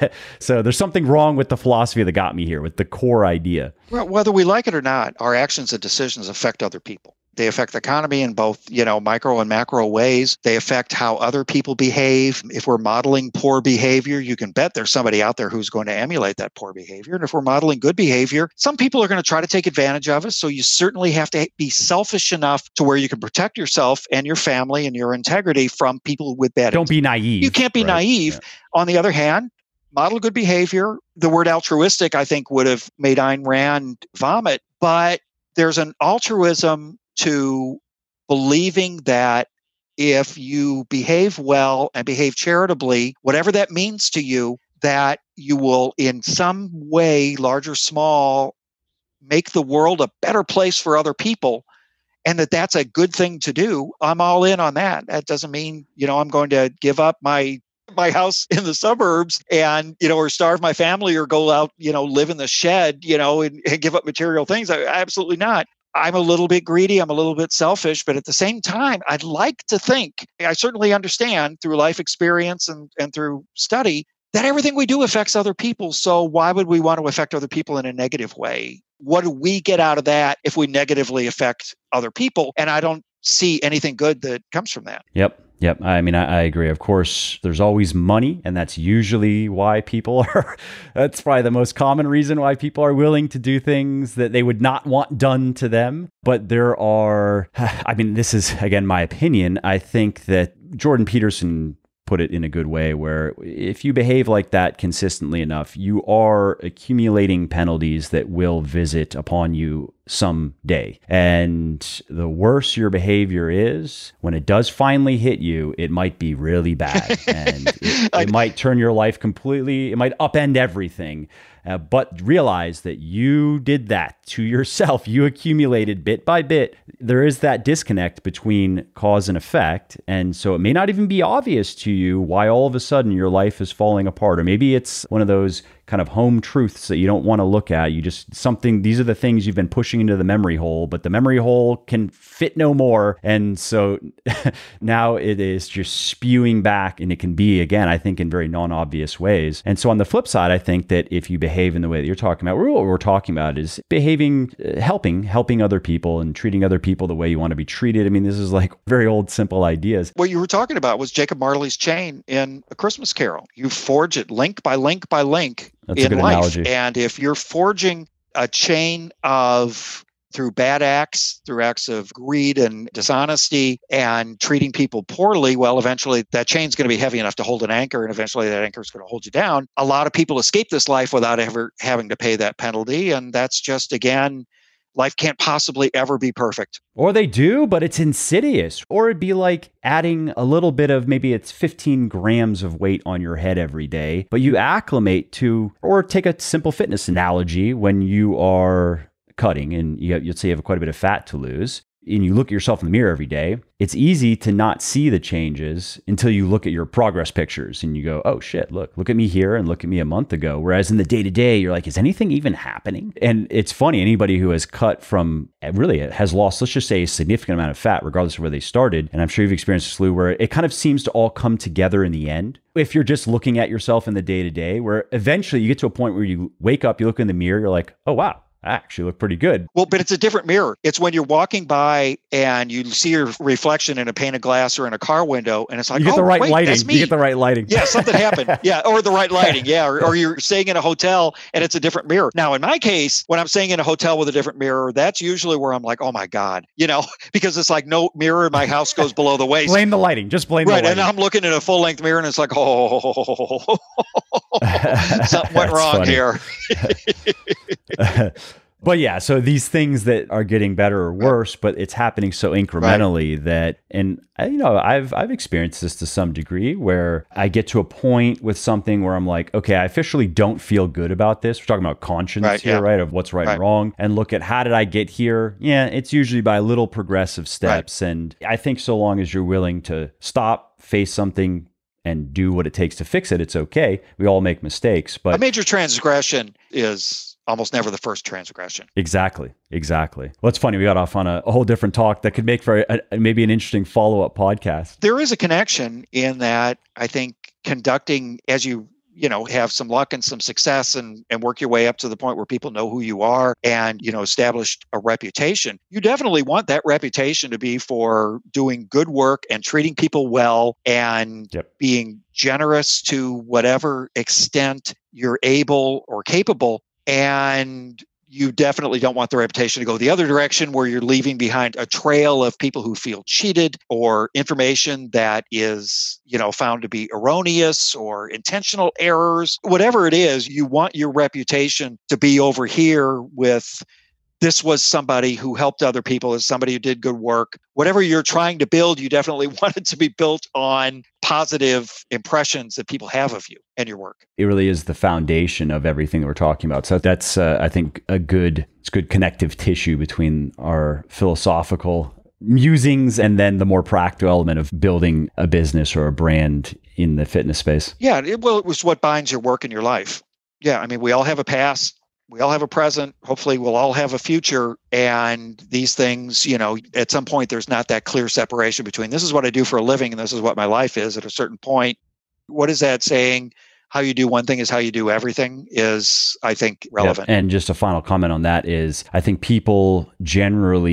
[SPEAKER 1] So there's something wrong with the philosophy that got me here, with the core idea.
[SPEAKER 2] Well, whether we like it or not, our actions and decisions affect other people. They affect the economy in both, micro and macro ways. They affect how other people behave. If we're modeling poor behavior, you can bet there's somebody out there who's going to emulate that poor behavior. And if we're modeling good behavior, some people are going to try to take advantage of us. So you certainly have to be selfish enough to where you can protect yourself and your family and your integrity from people with bad
[SPEAKER 1] Don't be naive.
[SPEAKER 2] You can't be naive. Yeah. On the other hand, model good behavior. The word altruistic, I think, would have made Ayn Rand vomit. But there's an altruism to believing that if you behave well and behave charitably, whatever that means to you, that you will in some way, large or small, make the world a better place for other people, and that's a good thing to do. I'm all in on that. That doesn't mean, I'm going to give up my house in the suburbs and, or starve my family or go out, live in the shed, and give up material things. Absolutely not. I'm a little bit greedy. I'm a little bit selfish, but at the same time, I'd like to think, I certainly understand through life experience and through study that everything we do affects other people. So why would we want to affect other people in a negative way? What do we get out of that if we negatively affect other people? And I don't see anything good that comes from that.
[SPEAKER 1] Yep. Yep. I mean, I agree. Of course, there's always money, and that's usually why people are, that's probably the most common reason why people are willing to do things that they would not want done to them. But there are, I mean, this is, again, my opinion. I think that Jordan Peterson put it in a good way, where if you behave like that consistently enough, you are accumulating penalties that will visit upon you someday. And the worse your behavior is, when it does finally hit you, it might be really bad. And it might turn your life completely, it might upend everything. But realize that you did that to yourself. You accumulated bit by bit. There is that disconnect between cause and effect. And so it may not even be obvious to you why all of a sudden your life is falling apart. Or maybe it's one of those kind of home truths that you don't want to look at. You just these are the things you've been pushing into the memory hole, but the memory hole can fit no more. And so now it is just spewing back, and it can be, again, I think, in very non-obvious ways. And so on the flip side, I think that if you behave in the way that you're talking about, what we're talking about is behaving, helping other people and treating other people the way you want to be treated. I mean, this is like very old, simple ideas.
[SPEAKER 2] What you were talking about was Jacob Marley's chain in A Christmas Carol. You forge it link by link by link.
[SPEAKER 1] That's a good
[SPEAKER 2] life.
[SPEAKER 1] Analogy.
[SPEAKER 2] And if you're forging a chain through bad acts, through acts of greed and dishonesty, and treating people poorly, well, eventually that chain's going to be heavy enough to hold an anchor, and eventually that anchor is going to hold you down. A lot of people escape this life without ever having to pay that penalty. And that's just, again, life can't possibly ever be perfect.
[SPEAKER 1] Or they do, but it's insidious. Or it'd be like adding a little bit of, maybe it's 15 grams of weight on your head every day, but you acclimate to, or take a simple fitness analogy, when you are cutting and you'd say you have quite a bit of fat to lose, and you look at yourself in the mirror every day, it's easy to not see the changes until you look at your progress pictures and you go, oh shit, look at me here and look at me a month ago. Whereas in the day-to-day, you're like, is anything even happening? And it's funny, anybody who has cut from, really has lost, let's just say, a significant amount of fat, regardless of where they started, and I'm sure you've experienced this, Lou, where it kind of seems to all come together in the end. If you're just looking at yourself in the day-to-day, where eventually you get to a point where you wake up, you look in the mirror, you're like, oh wow, I actually look pretty good.
[SPEAKER 2] Well, but it's a different mirror. It's when you're walking by and you see your reflection in a pane of glass or in a car window, and it's like,
[SPEAKER 1] you get the right lighting.
[SPEAKER 2] That's me.
[SPEAKER 1] You get the right lighting.
[SPEAKER 2] Yeah, something happened. Yeah, or the right lighting. Yeah, or you're staying in a hotel and it's a different mirror. Now, in my case, when I'm staying in a hotel with a different mirror, that's usually where I'm like, oh my God, because it's like no mirror in my house goes below the waist.
[SPEAKER 1] Blame the lighting. Just blame the lighting.
[SPEAKER 2] Right, and I'm looking in a full-length mirror and it's like, oh, something went wrong here.
[SPEAKER 1] But yeah, so these things that are getting better or worse, but it's happening so incrementally that, and I've experienced this to some degree, where I get to a point with something where I'm like, okay, I officially don't feel good about this. We're talking about conscience here, right? Of what's right and wrong, and look at how did I get here? Yeah, it's usually by little progressive steps. And I think so long as you're willing to stop, face something, and do what it takes to fix it, it's okay. We all make mistakes, but
[SPEAKER 2] a major transgression is almost never the first transgression.
[SPEAKER 1] Exactly. Well, it's funny. We got off on a whole different talk that could make for maybe an interesting follow-up podcast.
[SPEAKER 2] There is a connection in that. I think conducting, as you have some luck and some success and work your way up to the point where people know who you are and, established a reputation, you definitely want that reputation to be for doing good work and treating people well and being generous to whatever extent you're able or capable. And you definitely don't want the reputation to go the other direction, where you're leaving behind a trail of people who feel cheated or information that is, found to be erroneous or intentional errors. Whatever it is, you want your reputation to be over here with, this was somebody who helped other people, as somebody who did good work. Whatever you're trying to build, you definitely want it to be built on positive impressions that people have of you and your work.
[SPEAKER 1] It really is the foundation of everything that we're talking about. So that's, I think, it's good connective tissue between our philosophical musings and then the more practical element of building a business or a brand in the fitness space.
[SPEAKER 2] Yeah, it was what binds your work and your life. Yeah, I mean, we all have a past. We all have a present. Hopefully we'll all have a future. And these things, at some point, there's not that clear separation between this is what I do for a living and this is what my life is. At a certain point, what is that saying? How you do one thing is how you do everything is, I think, relevant.
[SPEAKER 1] And just a final comment on that is, I think people generally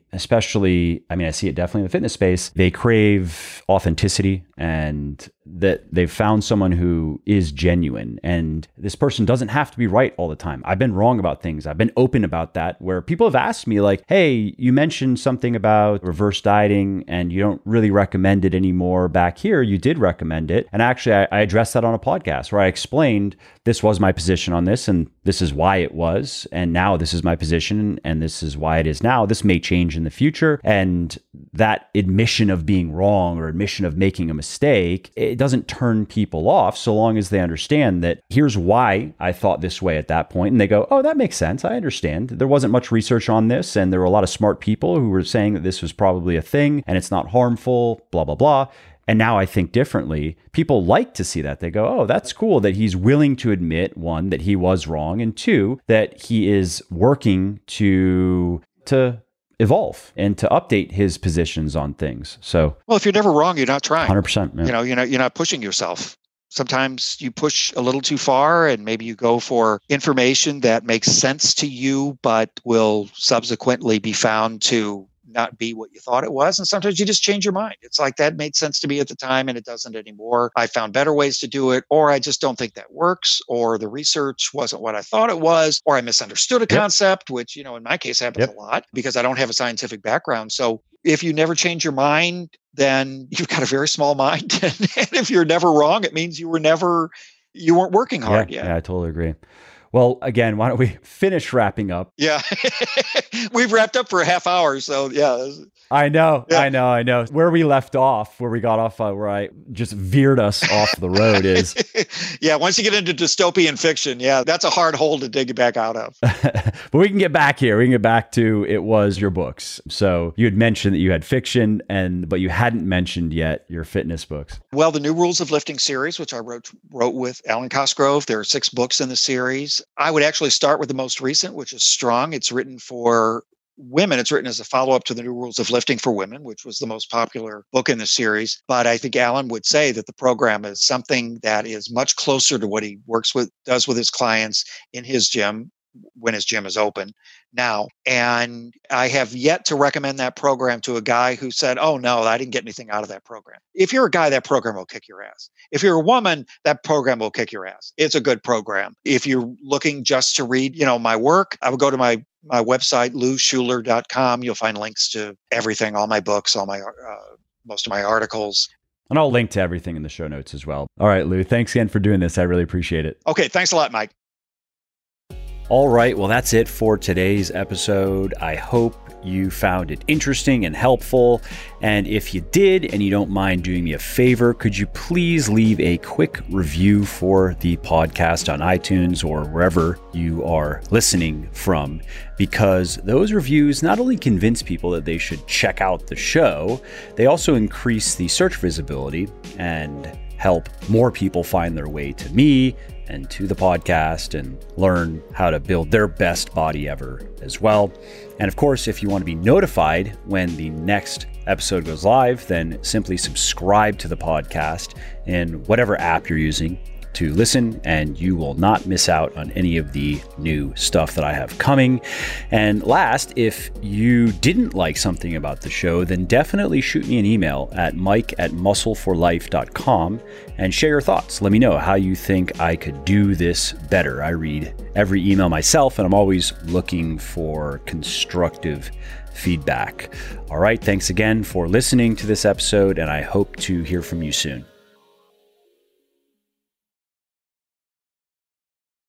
[SPEAKER 1] especially, I mean, I see it definitely in the fitness space, they crave authenticity and that they've found someone who is genuine. And this person doesn't have to be right all the time. I've been wrong about things. I've been open about that, where people have asked me like, hey, you mentioned something about reverse dieting and you don't really recommend it anymore back here. You did recommend it. And actually, I addressed that on a podcast where I explained this was my position on this and this is why it was. And now this is my position and this is why it is now. This may change in the future. And that admission of being wrong or admission of making a mistake, it doesn't turn people off so long as they understand that here's why I thought this way at that point. And they go, oh, that makes sense. I understand. There wasn't much research on this. And there were a lot of smart people who were saying that this was probably a thing and it's not harmful, blah, blah, blah. And now I think differently. People like to see that. They go, oh, that's cool that he's willing to admit, one, that he was wrong, and two, that he is working to evolve and to update his positions on things. So,
[SPEAKER 2] well, if you're never wrong, you're not trying.
[SPEAKER 1] 100%. Yeah.
[SPEAKER 2] You're not pushing yourself. Sometimes you push a little too far and maybe you go for information that makes sense to you, but will subsequently be found to not be what you thought it was. And sometimes you just change your mind. It's like that made sense to me at the time and it doesn't anymore. I found better ways to do it, or I just don't think that works, or the research wasn't what I thought it was, or I misunderstood a concept, which, in my case happens a lot because I don't have a scientific background. So if you never change your mind, then you've got a very small mind. And if you're never wrong, it means you weren't working hard yet.
[SPEAKER 1] Yeah, I totally agree. Well, again, why don't we finish wrapping up?
[SPEAKER 2] Yeah. We've wrapped up for a half hour. So yeah.
[SPEAKER 1] I know. Where we left off, where we got off, where I just veered us off the road is.
[SPEAKER 2] Yeah. Once you get into dystopian fiction, that's a hard hole to dig back out of.
[SPEAKER 1] But we can get back here. We can get back to, it was your books. So you had mentioned that you had fiction but you hadn't mentioned yet your fitness books.
[SPEAKER 2] Well, the New Rules of Lifting series, which I wrote with Alan Cosgrove. There are 6 books in the series. I would actually start with the most recent, which is Strong. It's written for women. It's written as a follow-up to the New Rules of Lifting for Women, which was the most popular book in the series. But I think Alan would say that the program is something that is much closer to what he does with his clients in his gym when his gym is open now. And I have yet to recommend that program to a guy who said, oh, no, I didn't get anything out of that program. If you're a guy, that program will kick your ass. If you're a woman, that program will kick your ass. It's a good program. If you're looking just to read, my work, I would go to my website, louschuler.com. You'll find links to everything, all my books, most of my articles.
[SPEAKER 1] And I'll link to everything in the show notes as well. All right, Lou, thanks again for doing this. I really appreciate it.
[SPEAKER 2] Okay, thanks a lot, Mike.
[SPEAKER 1] All right, well, that's it for today's episode. I hope you found it interesting and helpful. And if you did, and you don't mind doing me a favor, could you please leave a quick review for the podcast on iTunes or wherever you are listening from? Because those reviews not only convince people that they should check out the show, they also increase the search visibility and help more people find their way to me and to the podcast and learn how to build their best body ever as well. And of course, if you want to be notified when the next episode goes live, then simply subscribe to the podcast in whatever app you're using to listen, and you will not miss out on any of the new stuff that I have coming. And last, if you didn't like something about the show, then definitely shoot me an email at mike@muscleforlife.com and share your thoughts. Let me know how you think I could do this better. I read every email myself, and I'm always looking for constructive feedback. All right, thanks again for listening to this episode, and I hope to hear from you soon.